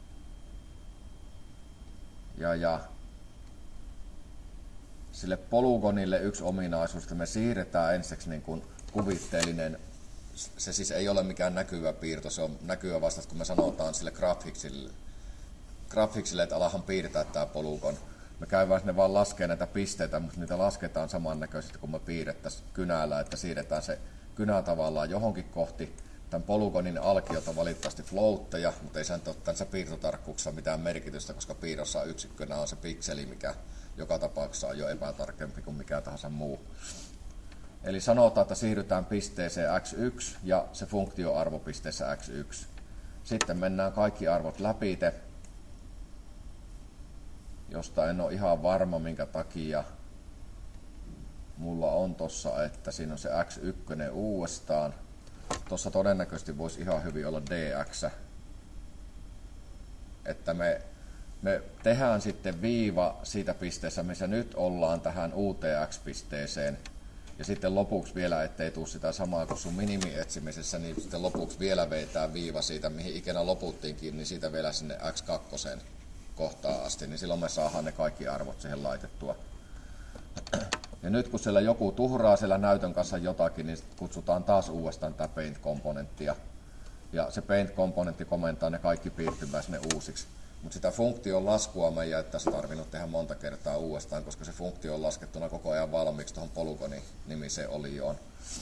ja, ja sille polygonille yksi ominaisuus, että me siirretään ensiksi niin kuin kuvitteellinen, se siis ei ole mikään näkyvä piirto, se on näkyvä vasta, kun me sanotaan sille GrabHigsille, GrabHigsille, että alahan piirtää tämä polygon. Me käydään sinne vaan laskee näitä pisteitä, mutta niitä lasketaan samannäköisesti, kun me piirrettäisiin kynällä, että siirretään se kynä tavallaan johonkin kohti. Tämän polygonin alkiota valitettavasti floatteja, mutta ei sen ole tässä piirtotarkkuuksessa mitään merkitystä, koska piirrossa yksikkönä on se pikseli, mikä joka tapauksessa on jo epätarkempi kuin mikä tahansa muu. Eli sanotaan, että siirrytään pisteeseen x yksi ja se funktioarvo pisteessä x yksi. Sitten mennään kaikki arvot läpi, josta en ole ihan varma minkä takia. Mulla on tossa, että siinä on se x yksi uudestaan. Tuossa todennäköisesti voisi ihan hyvin olla dx. Että me, me tehdään sitten viiva siitä pisteessä, missä nyt ollaan tähän uuteen x-pisteeseen. Ja sitten lopuksi vielä, ettei tule sitä samaa kuin sun minimietsimisessä, niin sitten lopuksi vielä veitään viiva siitä, mihin ikinä loputtiinkin, niin siitä vielä sinne x kaksi kohtaan asti, niin silloin me saadaan ne kaikki arvot siihen laitettua. Ja nyt kun siellä joku tuhraa siellä näytön kanssa jotakin, niin kutsutaan taas uudestaan tämä paint-komponenttia. Ja se paint-komponentti komentaa ne kaikki piirtymään sinne uusiksi. Mutta sitä funktion laskua me ei jää tässä tarvinnut tehdä monta kertaa uudestaan, koska se funktio on laskettuna koko ajan valmiiksi tuohon polygonin nimiseen olioon.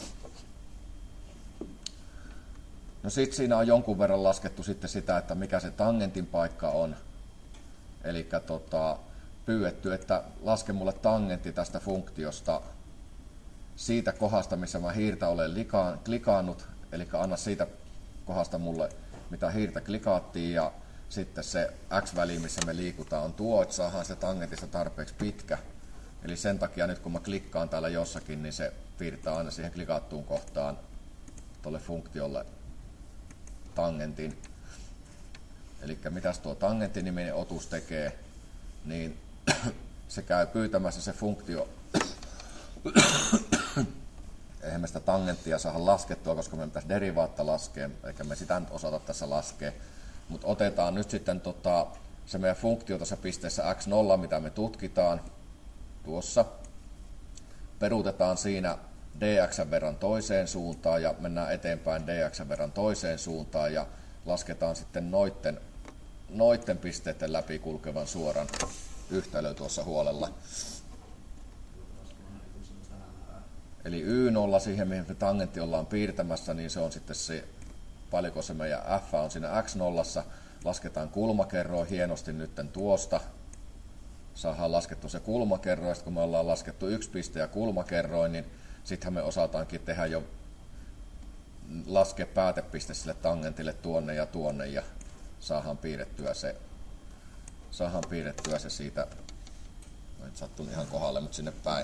No sitten siinä on jonkun verran laskettu sitten sitä, että mikä se tangentin paikka on. Eli tota, pyydetty, että laske mulle tangentti tästä funktiosta siitä kohdasta, missä mä hiirtä olen klikannut, eli anna siitä kohdasta mulle, mitä hiirtä klikaattiin, ja sitten se X-väli, missä me liikutaan, on tuo, että saadaan se tangentista tarpeeksi pitkä. Eli sen takia nyt kun mä klikkaan täällä jossakin, niin se piirtää aina siihen klikattuun kohtaan tuolle funktiolle tangentin. Eli mitäs tuo tangentiniminen otus tekee, niin se käy pyytämässä se funktio. Eihän me sitä tangenttia saada laskettua, koska me pitäisi derivaatta laskea, eikä me sitä nyt osata tässä laskea. Mutta otetaan nyt sitten tota, se meidän funktio tuossa pisteessä x nolla, mitä me tutkitaan tuossa. Peruutetaan siinä dx verran toiseen suuntaan ja mennään eteenpäin dx verran toiseen suuntaan ja lasketaan sitten noitten, noitten pisteiden läpi kulkevan suoran yhtälö tuossa huolella. Eli y nolla siihen, mihin me tangentti ollaan piirtämässä, niin se on sitten se, paljonko se meidän f on siinä x nolla. Lasketaan kulmakerroin hienosti nytten tuosta. Saadaan laskettu se kulmakerroin, ja kun me ollaan laskettu yksi piste ja kulmakerroin, niin sittenhän me osataankin tehdä jo laskea päätepiste sille tangentille tuonne ja tuonne, ja saadaan piirrettyä se, saadaan piirrettyä se siitä, no et sattunut ihan kohdalle, mutta sinne päin.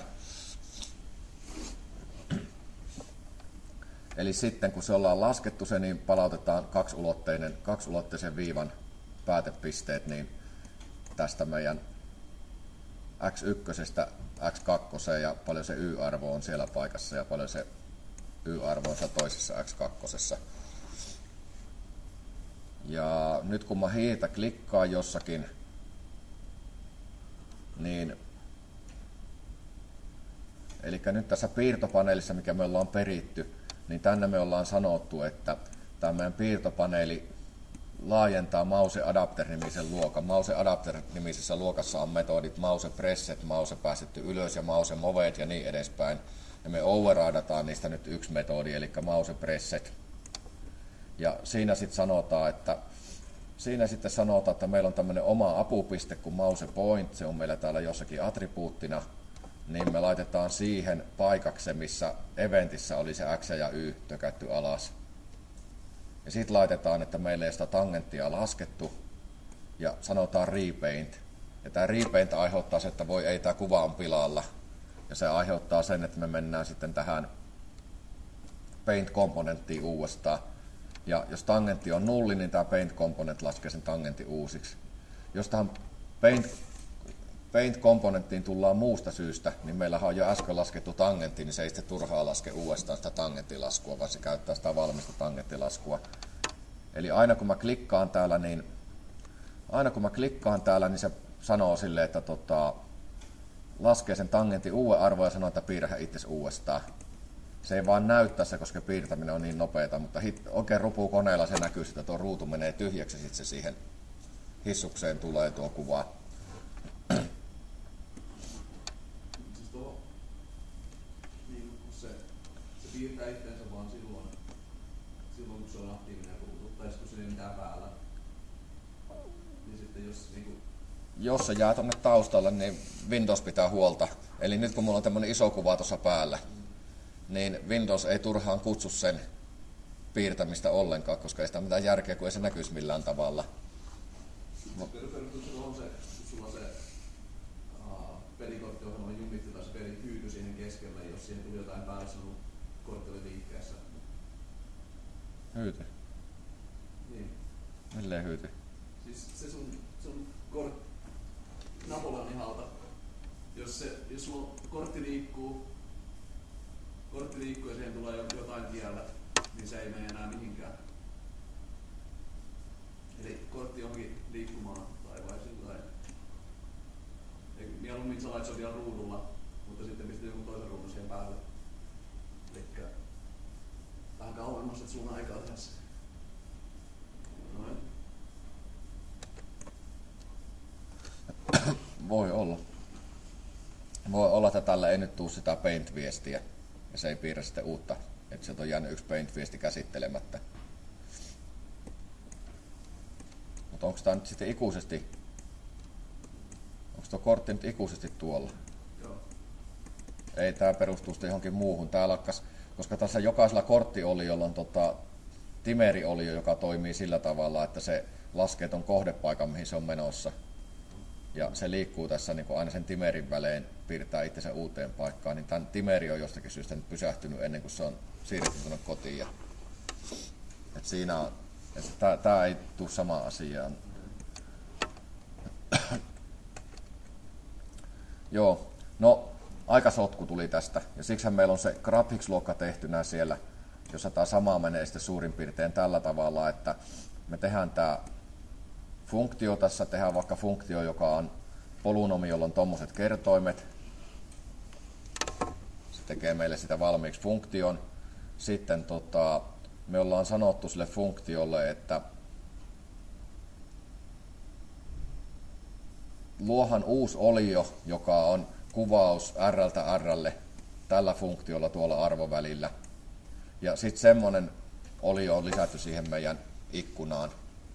Eli sitten kun se ollaan laskettu se, niin palautetaan kaksiulotteinen, kaksiulotteisen viivan päätepisteet niin tästä meidän x yksi x kaksi ja paljon se y-arvo on siellä paikassa ja paljon se y-arvo on toisessa x kaksi. Ja nyt kun mä hiirtä klikkaan jossakin, niin eli nyt tässä piirtopaneelissa, mikä me ollaan peritty, niin tänne me ollaan sanottu, että tämä meidän piirtopaneeli laajentaa mouse adapter-nimisen luokan. Mouse adapter-nimisessä luokassa on metodit mouse preset, mouse päästetty ylös ja mouse moved ja niin edespäin. Ja me overridataan niistä nyt yksi metodi, eli mouse preset. Ja siinä sitten sanotaan, että siinä sitten sanotaan, että meillä on tämmöinen oma apupiste kuin mouse point, se on meillä täällä jossakin attribuuttina. Niin me laitetaan siihen paikaksi, missä eventissä oli se x ja y tökätty alas. Ja sitten laitetaan, että meillä ei sitä tangenttia laskettu ja sanotaan repaint. Ja tämä repaint aiheuttaa se, että voi ei, tämä kuva on pilalla. Ja se aiheuttaa sen, että me mennään sitten tähän paint-komponenttiin uudestaan. Ja jos tangentti on nulli, niin tämä paint-komponent laskee sen tangentin uusiksi. Jos tähän paint Paint-komponenttiin tullaan muusta syystä, niin meillähän on jo äsken laskettu tangentti, niin se ei sitten turhaa laske uudestaan sitä tangenttilaskua, vaan se käyttää sitä valmista tangenttilaskua. Eli aina kun mä klikkaan täällä, niin, aina kun mä klikkaan täällä, niin se sanoo silleen, että tota, laskee sen tangentin uuden arvon ja sanoo, että piirrä itse uudestaan. Se ei vaan näy tässä, koska piirtäminen on niin nopeata, mutta hit, oikein rupukoneella se näkyy, että tuo ruutu menee tyhjäksi ja sitten se siihen hissukseen tulee tuo kuva. Piirtää itseensä vaan silloin, silloin kun se on aktiivinen ruutu, tai kun se ei mitään päällä. Niin sitten jos, niin kuin... jos se jää tuonne taustalle, niin Windows pitää huolta. Eli nyt kun mulla on tämmöinen iso kuva tuossa päällä, mm. niin Windows ei turhaan kutsu sen piirtämistä ollenkaan, koska ei sitä mitään järkeä, kun ei se näkyisi millään tavalla. Perustuksella on se, kun sulla on se uh, pelikorttiohjelma jumitti tai se peli hyytyi siihen keskelle, jos siihen tuli jotain päälle, sun kortti oli liikkeessä. Hyyty? Niin. Milleen hyyty? Siis se sun, sun kort... Napoleonin halta. Jos, se, jos sulla kortti liikkuu, kortti liikkuu ja siihen tulee jotain tiellä, niin se ei mene enää mihinkään. Eli kortti johonkin liikkumaan tai vai sillä lailla. Mieluummin sä lait se vielä ruudulla, mutta sitten pistät jonkun toisen ruudun siihen päälle. Elikkä vähän kauemmas, että sulla on aikaa tehdä se. Noin. Voi olla. Voi olla, että tällä ei nyt tule sitä paint-viestiä ja se ei piirrä sitten uutta. Että sieltä on jäänyt yksi paint-viesti käsittelemättä. Mutta onko tämä nyt sitten ikuisesti, onko tuo kortti nyt ikuisesti tuolla? Joo. Ei, tämä perustuu sitten johonkin muuhun. Tää lakkas, koska tässä jokaisella korttioliolla on tota, timeriolio, joka toimii sillä tavalla, että se laskee ton kohdepaikan, mihin se on menossa. Ja se liikkuu tässä niin aina sen timerin välein, piirtää itsensä uuteen paikkaan, niin tämän timeri on jostakin syystä nyt pysähtynyt ennen kuin se on siirretty tuonne kotiin. Et siinä on, että tämä ei tule samaan asiaan. Joo, no aika sotku tuli tästä, ja siksi meillä on se GrabHIX-luokka tehtynä siellä, jossa tämä sama menee sitten suurin piirtein tällä tavalla, että me tehdään tämä funktio tässä, tehdään vaikka funktio, joka on polynomi, jolla on tommoset kertoimet. Se tekee meille sitä valmiiksi funktion. Sitten tota, me ollaan sanottu sille funktiolle, että luohan uusi olio, joka on kuvaus rltä rlle tällä funktiolla tuolla arvovälillä. Ja sitten semmoinen olio on lisätty siihen meidän ikkunaan.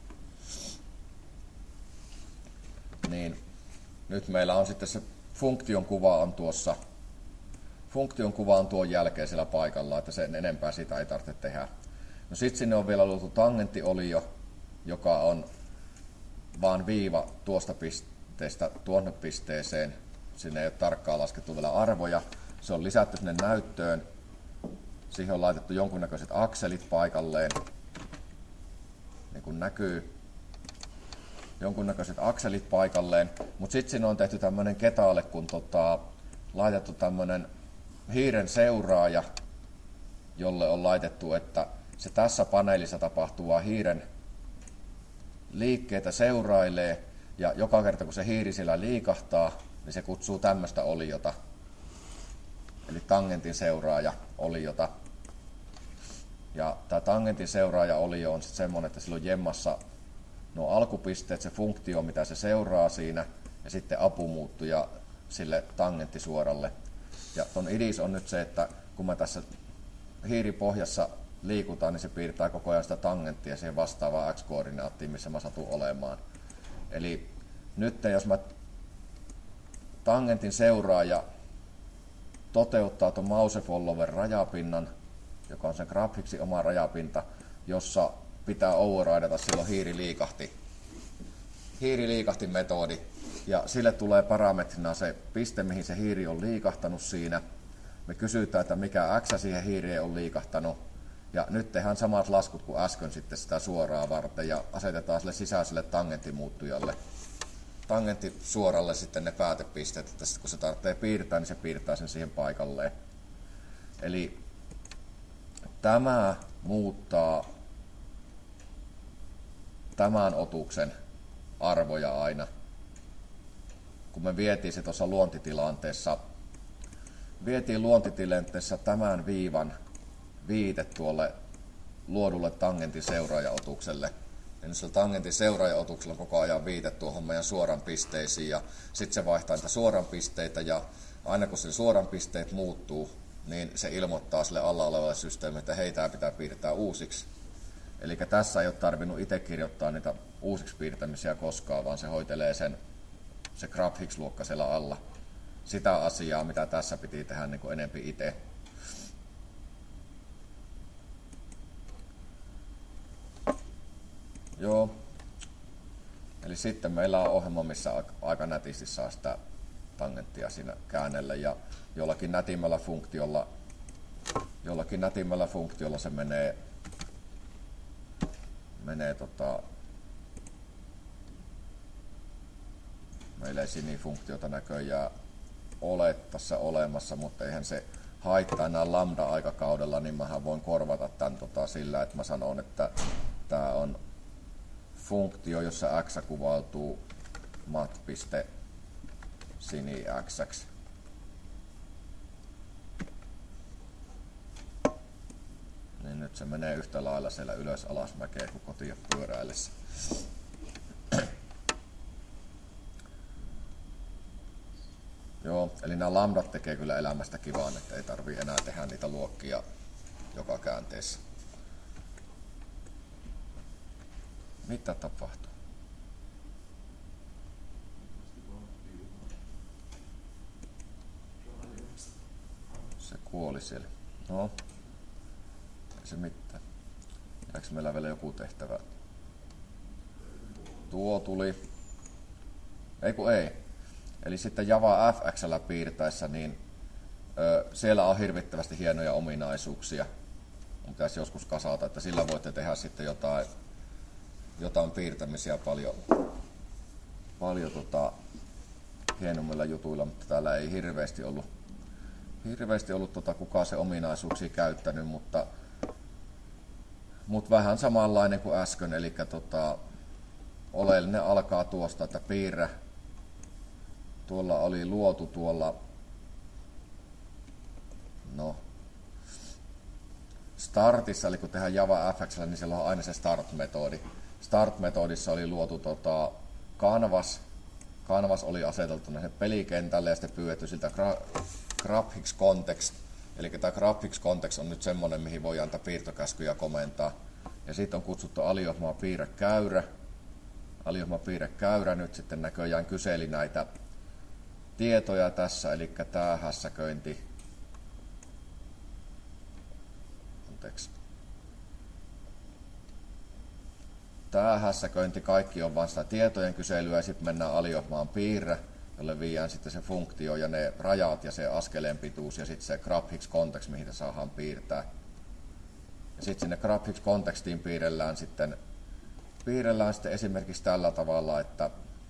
Niin nyt meillä on sitten se funktion kuva on tuossa, funktion kuva on tuon jälkeen siellä paikalla, että sen enempää sitä ei tarvitse tehdä. No sitten sinne on vielä luotu tangenttiolio, joka on vaan viiva tuosta pisteestä tuonne pisteeseen. Sinne ei ole tarkkaan laskettu vielä arvoja. Se on lisätty sinne näyttöön. Siihen on laitettu jonkunnäköiset akselit paikalleen, niin kuin näkyy. Jonkunnäköiset akselit paikalleen, mutta sitten siinä on tehty tämmöinen ketaale, kun tota, laitettu tämmöinen hiiren seuraaja, jolle on laitettu, että se tässä paneelissa tapahtuvaa hiiren liikkeitä seurailee, ja joka kerta kun se hiiri siellä liikahtaa, niin se kutsuu tämmöistä oliota, eli tangentin seuraaja oliota. Ja tämä tangentin seuraaja olio on sitten semmoinen, että sillä on jemmassa nuo alkupisteet, se funktio, mitä se seuraa siinä, ja sitten apumuuttuja sille tangenttisuoralle. Ja ton idis on nyt se, että kun mä tässä hiiripohjassa liikutaan, niin se piirtää koko ajan sitä tangenttia siihen vastaavaan x-koordinaattiin, missä mä satun olemaan. Eli nyt jos mä tangentin seuraaja toteuttaa tuon mouse follower rajapinnan, joka on sen GrabHIXin oma rajapinta, jossa pitää overridata silloin hiiri liikahti. Hiiri liikahti metodi, ja sille tulee parametrina se piste, mihin se hiiri on liikahtanut siinä. Me kysytään, että mikä x siihen hiireen on liikahtanut, ja nyt tehdään samat laskut kuin äsken sitten sitä suoraa varten, ja asetetaan sille sisäiselle tangenttimuuttujalle, tangenttisuoralle sitten ne päätepisteet, että sitten kun se tarvitsee piirtää, niin se piirtää sen siihen paikalleen. Eli tämä muuttaa tämän otuksen arvoja aina. Kun me vietiin se tuossa luontitilanteessa, vietiin luontitilanteessa tämän viivan viite tuolle luodulle tangentin seuraajaotukselle. Ja sillä tangentin seuraajaotuksella on koko ajan viite tuohon meidän suoran pisteisiin, ja sitten se vaihtaa niitä suoran pisteitä, ja aina kun sen suoran pisteet muuttuu, niin se ilmoittaa sille alla olevalle systeemille, että hei, tämä pitää piirtää uusiksi. Eli tässä ei ole tarvinnut itse kirjoittaa niitä uusiksi piirtämisiä koskaan, vaan se hoitelee sen se GrabHIX-luokka siellä alla. Sitä asiaa, mitä tässä piti tehdä niin kuin enempi itse. Joo. Eli sitten meillä on ohjelma, missä aika nätisti saa sitä tangenttia siinä käännellä, ja jollakin nätimmällä funktiolla, jollakin nätimmällä funktiolla se menee menee tota, meillä ei sinifunktiota näköjään ole tässä olemassa, mutta eihän se haittaa enää lambda-aikakaudella, niin mähän voin korvata tämän tota, sillä, että mä sanon, että tämä on funktio, jossa x kuvautuu mat.sini x. Niin nyt se menee yhtä lailla siellä ylös alasmäkeä kuin kotiin pyöräillessä. Joo, eli nämä lambdat tekee kyllä elämästä kivaan, että ei tarvii enää tehdä niitä luokkia joka käänteessä. Mitä tapahtuu? Se kuoli siellä. No. Ei se mitään. Jääkö meillä vielä joku tehtävä? Tuo tuli. Ei kun ei. Eli sitten Java F X:llä piirtäessä, niin ö, siellä on hirvittävästi hienoja ominaisuuksia. Mun pitäisi joskus kasata, että sillä voitte tehdä sitten jotain, jotain piirtämisiä paljon, paljon tota, hienommilla jutuilla, mutta täällä ei hirveästi ollut, hirveästi ollut tota, kukaan se ominaisuuksia käyttänyt, mutta, mutta vähän samanlainen kuin äsken, eli tota, oleellinen alkaa tuosta, että piirrä. Tuolla oli luotu tuolla, no, startissa, eli kun tehdään Java F X:llä, niin siellä on aina se start-metodi. Start-metodissa oli luotu tota, canvas. Canvas oli aseteltu pelikentälle ja sitten pyydetty siltä gra- graphics context. Eli tämä graphics context on nyt semmoinen, mihin voi antaa piirtokäskyjä komentaa. Ja sitten on kutsuttu aliohmaa piirrekäyrä. Aliohmaa piirrekäyrä nyt sitten näköjään kyseli näitä tietoja tässä, eli tämä hässäköinti. Anteeksi. Tämä hässäköinti kaikki on vain sitä tietojen kyselyä ja sitten mennään aliohmaan piirre, jolle viiään sitten se funktio ja ne rajat ja se askeleen pituus ja sitten se graphics context, mihin saadaan piirtää. Ja sitten sinne graphics contextiin piirrellään sitten, piirrellään sitten esimerkiksi tällä tavalla, että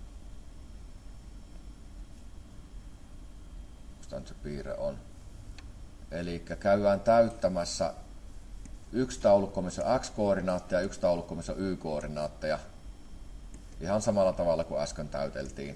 mistä nyt se piirre on. Eli käydään täyttämässä yksi taulukko, missä on x-koordinaatteja ja yksi taulukko, missä on y-koordinaatteja. Ihan samalla tavalla kuin äsken täyteltiin.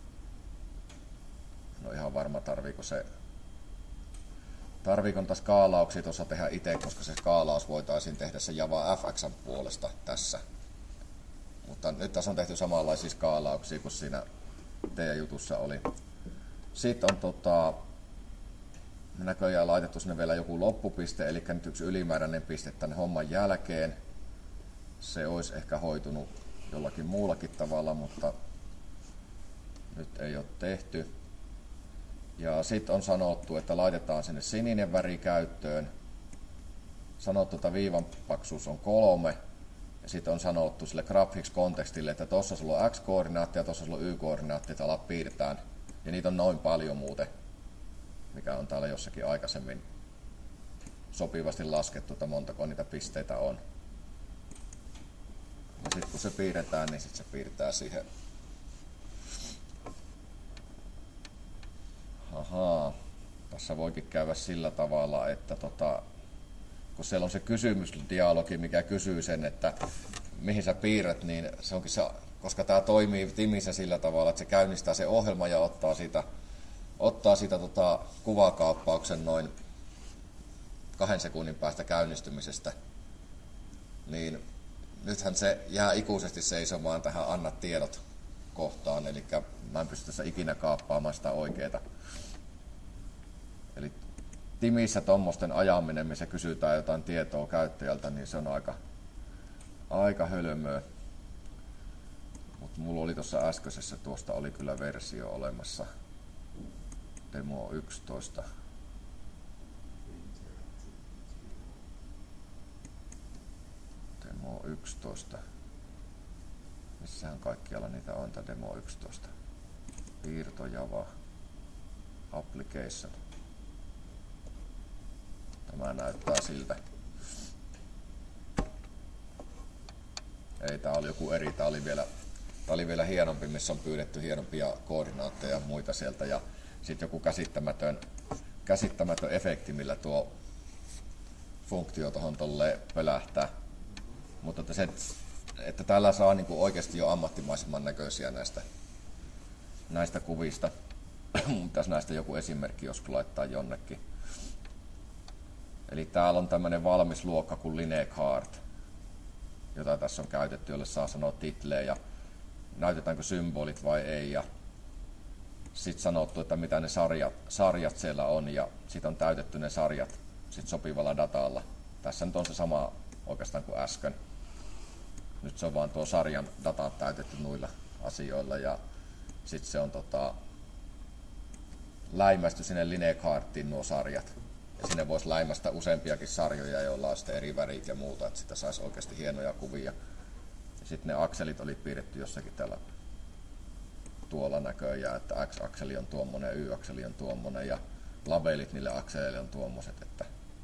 No ihan varma tarviiko se. Tarviiko niitä skaalauksia tuossa tehdä itse, koska se skaalaus voitaisiin tehdä se Java F X:n puolesta tässä. Mutta nyt tässä on tehty samanlaisia skaalauksia kuin siinä teidän jutussa oli. Sitten on tota, näköjään laitettu sinne vielä joku loppupiste, eli nyt yksi ylimääräinen piste tänne homman jälkeen. Se olisi ehkä hoitunut jollakin muullakin tavalla, mutta nyt ei ole tehty. Ja sitten on sanottu, että laitetaan sinne sininen väri käyttöön. Sanottu, että viivan paksuus on kolme. Ja sitten on sanottu sille graphics kontekstille, että tuossa sulla on x-koordinaatti ja tuossa sulla on y-koordinaatti, että alat piirtään. Ja niitä on noin paljon muuten, mikä on täällä jossakin aikaisemmin sopivasti laskettu, että montako niitä pisteitä on. Ja sitten kun se piirretään, niin sitten se piirtää siihen. Ahaa, tässä voikin käydä sillä tavalla, että tota, kun siellä on se kysymysdialogi, mikä kysyy sen, että mihin sä piirrät, niin se onkin se, koska tämä toimii Timissä sillä tavalla, että se käynnistää se ohjelma ja ottaa siitä, ottaa siitä tota kuvakaappauksen noin kahden sekunnin päästä käynnistymisestä, niin nythän se jää ikuisesti seisomaan tähän anna tiedot kohtaan, eli mä en pysty tässä ikinä kaappaamaan sitä oikeeta. Eli Timissä tuommoisten ajaminen, missä kysytään jotain tietoa käyttäjältä, niin se on aika, aika hölmöä. Mutta mulla oli tuossa äskeisessä, tuosta oli kyllä versio olemassa. Demo yksitoista. Demo yksitoista. Missähän kaikkialla niitä on, tämä Demo yksitoista. Piirto Java Application. Tämä näyttää siltä. Ei, tää oli joku eri, tää oli vielä, tää oli vielä hienompi, missä on pyydetty hienompia koordinaatteja ja muita sieltä. Ja sitten joku käsittämätön, käsittämätön efekti, millä tuo funktio tuohon tolleen pölähtää. Mutta että, se, että täällä saa niinku oikeasti jo ammattimaisemman näköisiä näistä, näistä kuvista. Pitäisi näistä joku esimerkki joskus laittaa jonnekin. Eli täällä on tämmöinen valmis luokka kuin Linecard, jota tässä on käytetty, jolle saa sanoa titleen ja näytetäänkö symbolit vai ei. Ja sitten sanottu, että mitä ne sarjat, sarjat siellä on ja sitten on täytetty ne sarjat sit sopivalla datalla. Tässä nyt on se sama oikeastaan kuin äsken. Nyt se on vaan tuo sarjan data täytetty noilla asioilla ja sitten se on tota, läimästy sinne Linecardiin nuo sarjat. Ja sinne voisi läimästä useampiakin sarjoja, joilla on sitten eri värit ja muuta, että sitä saisi oikeasti hienoja kuvia. Ja sitten ne akselit oli piirretty jossakin täällä tuolla näköjään, että X-akseli on tuommoinen, Y-akseli on tuommoinen ja labelit niille akseleille on tuommoiset. Että...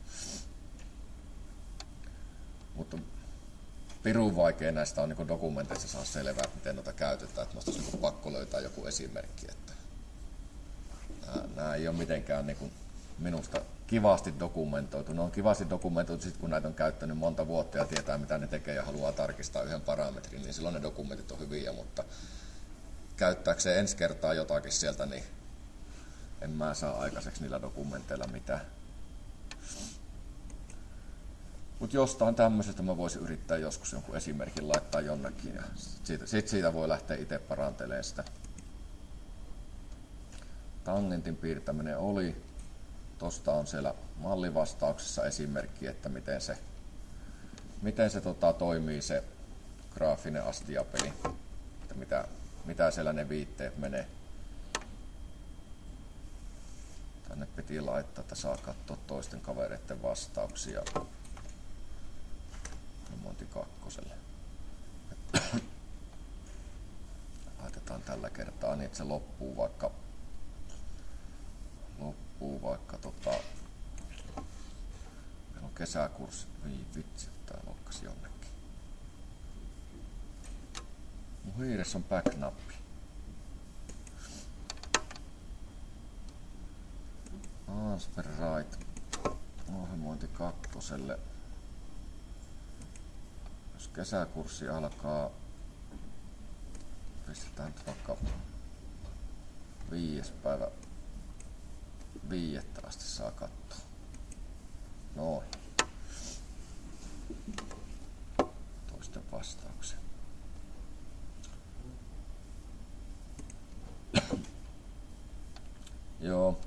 Mutta pirun vaikea näistä on niin dokumenteissa saa selvää, että miten noita käytetään, että olisi niin pakko löytää joku esimerkki. Että nämä, nämä ei ole mitenkään niin minusta kivasti dokumentoitu. Ne on kivasti dokumentoitu sit, kun näitä on käyttänyt monta vuotta ja tietää, mitä ne tekee ja haluaa tarkistaa yhden parametrin, niin silloin ne dokumentit on hyviä, mutta käyttääkseen ensi kertaa jotakin sieltä, niin en mä saa aikaiseksi niillä dokumenteilla mitään. Mutta jostain tämmöisestä mä voisin yrittää joskus jonkun esimerkin laittaa jonnekin ja siitä, sit siitä voi lähteä itse parantelemaan sitä. Tangentin piirtäminen oli. Tosta on siellä mallivastauksessa esimerkki, että miten se, miten se tota, toimii se graafinen astiapeli, että mitä, mitä siellä ne viitteet menee. Tänne piti laittaa, että saa katsoa toisten kavereiden vastauksia. Monti kakkoselle. Laitetaan tällä kertaa niin, että se loppuu vaikka loppuu vaikka tota meillä on kesäkurssi. Ei vitsi, tää lokkasi jonnekin. Mun hiiressä on back-nappi. Transfer right. Ohjelmointi kakkoselle. Jos kesäkurssi alkaa, pistetään nyt vaikka viides päivä viiettä asti saa katsoa. Noin. Toisten vastauksia. Joo.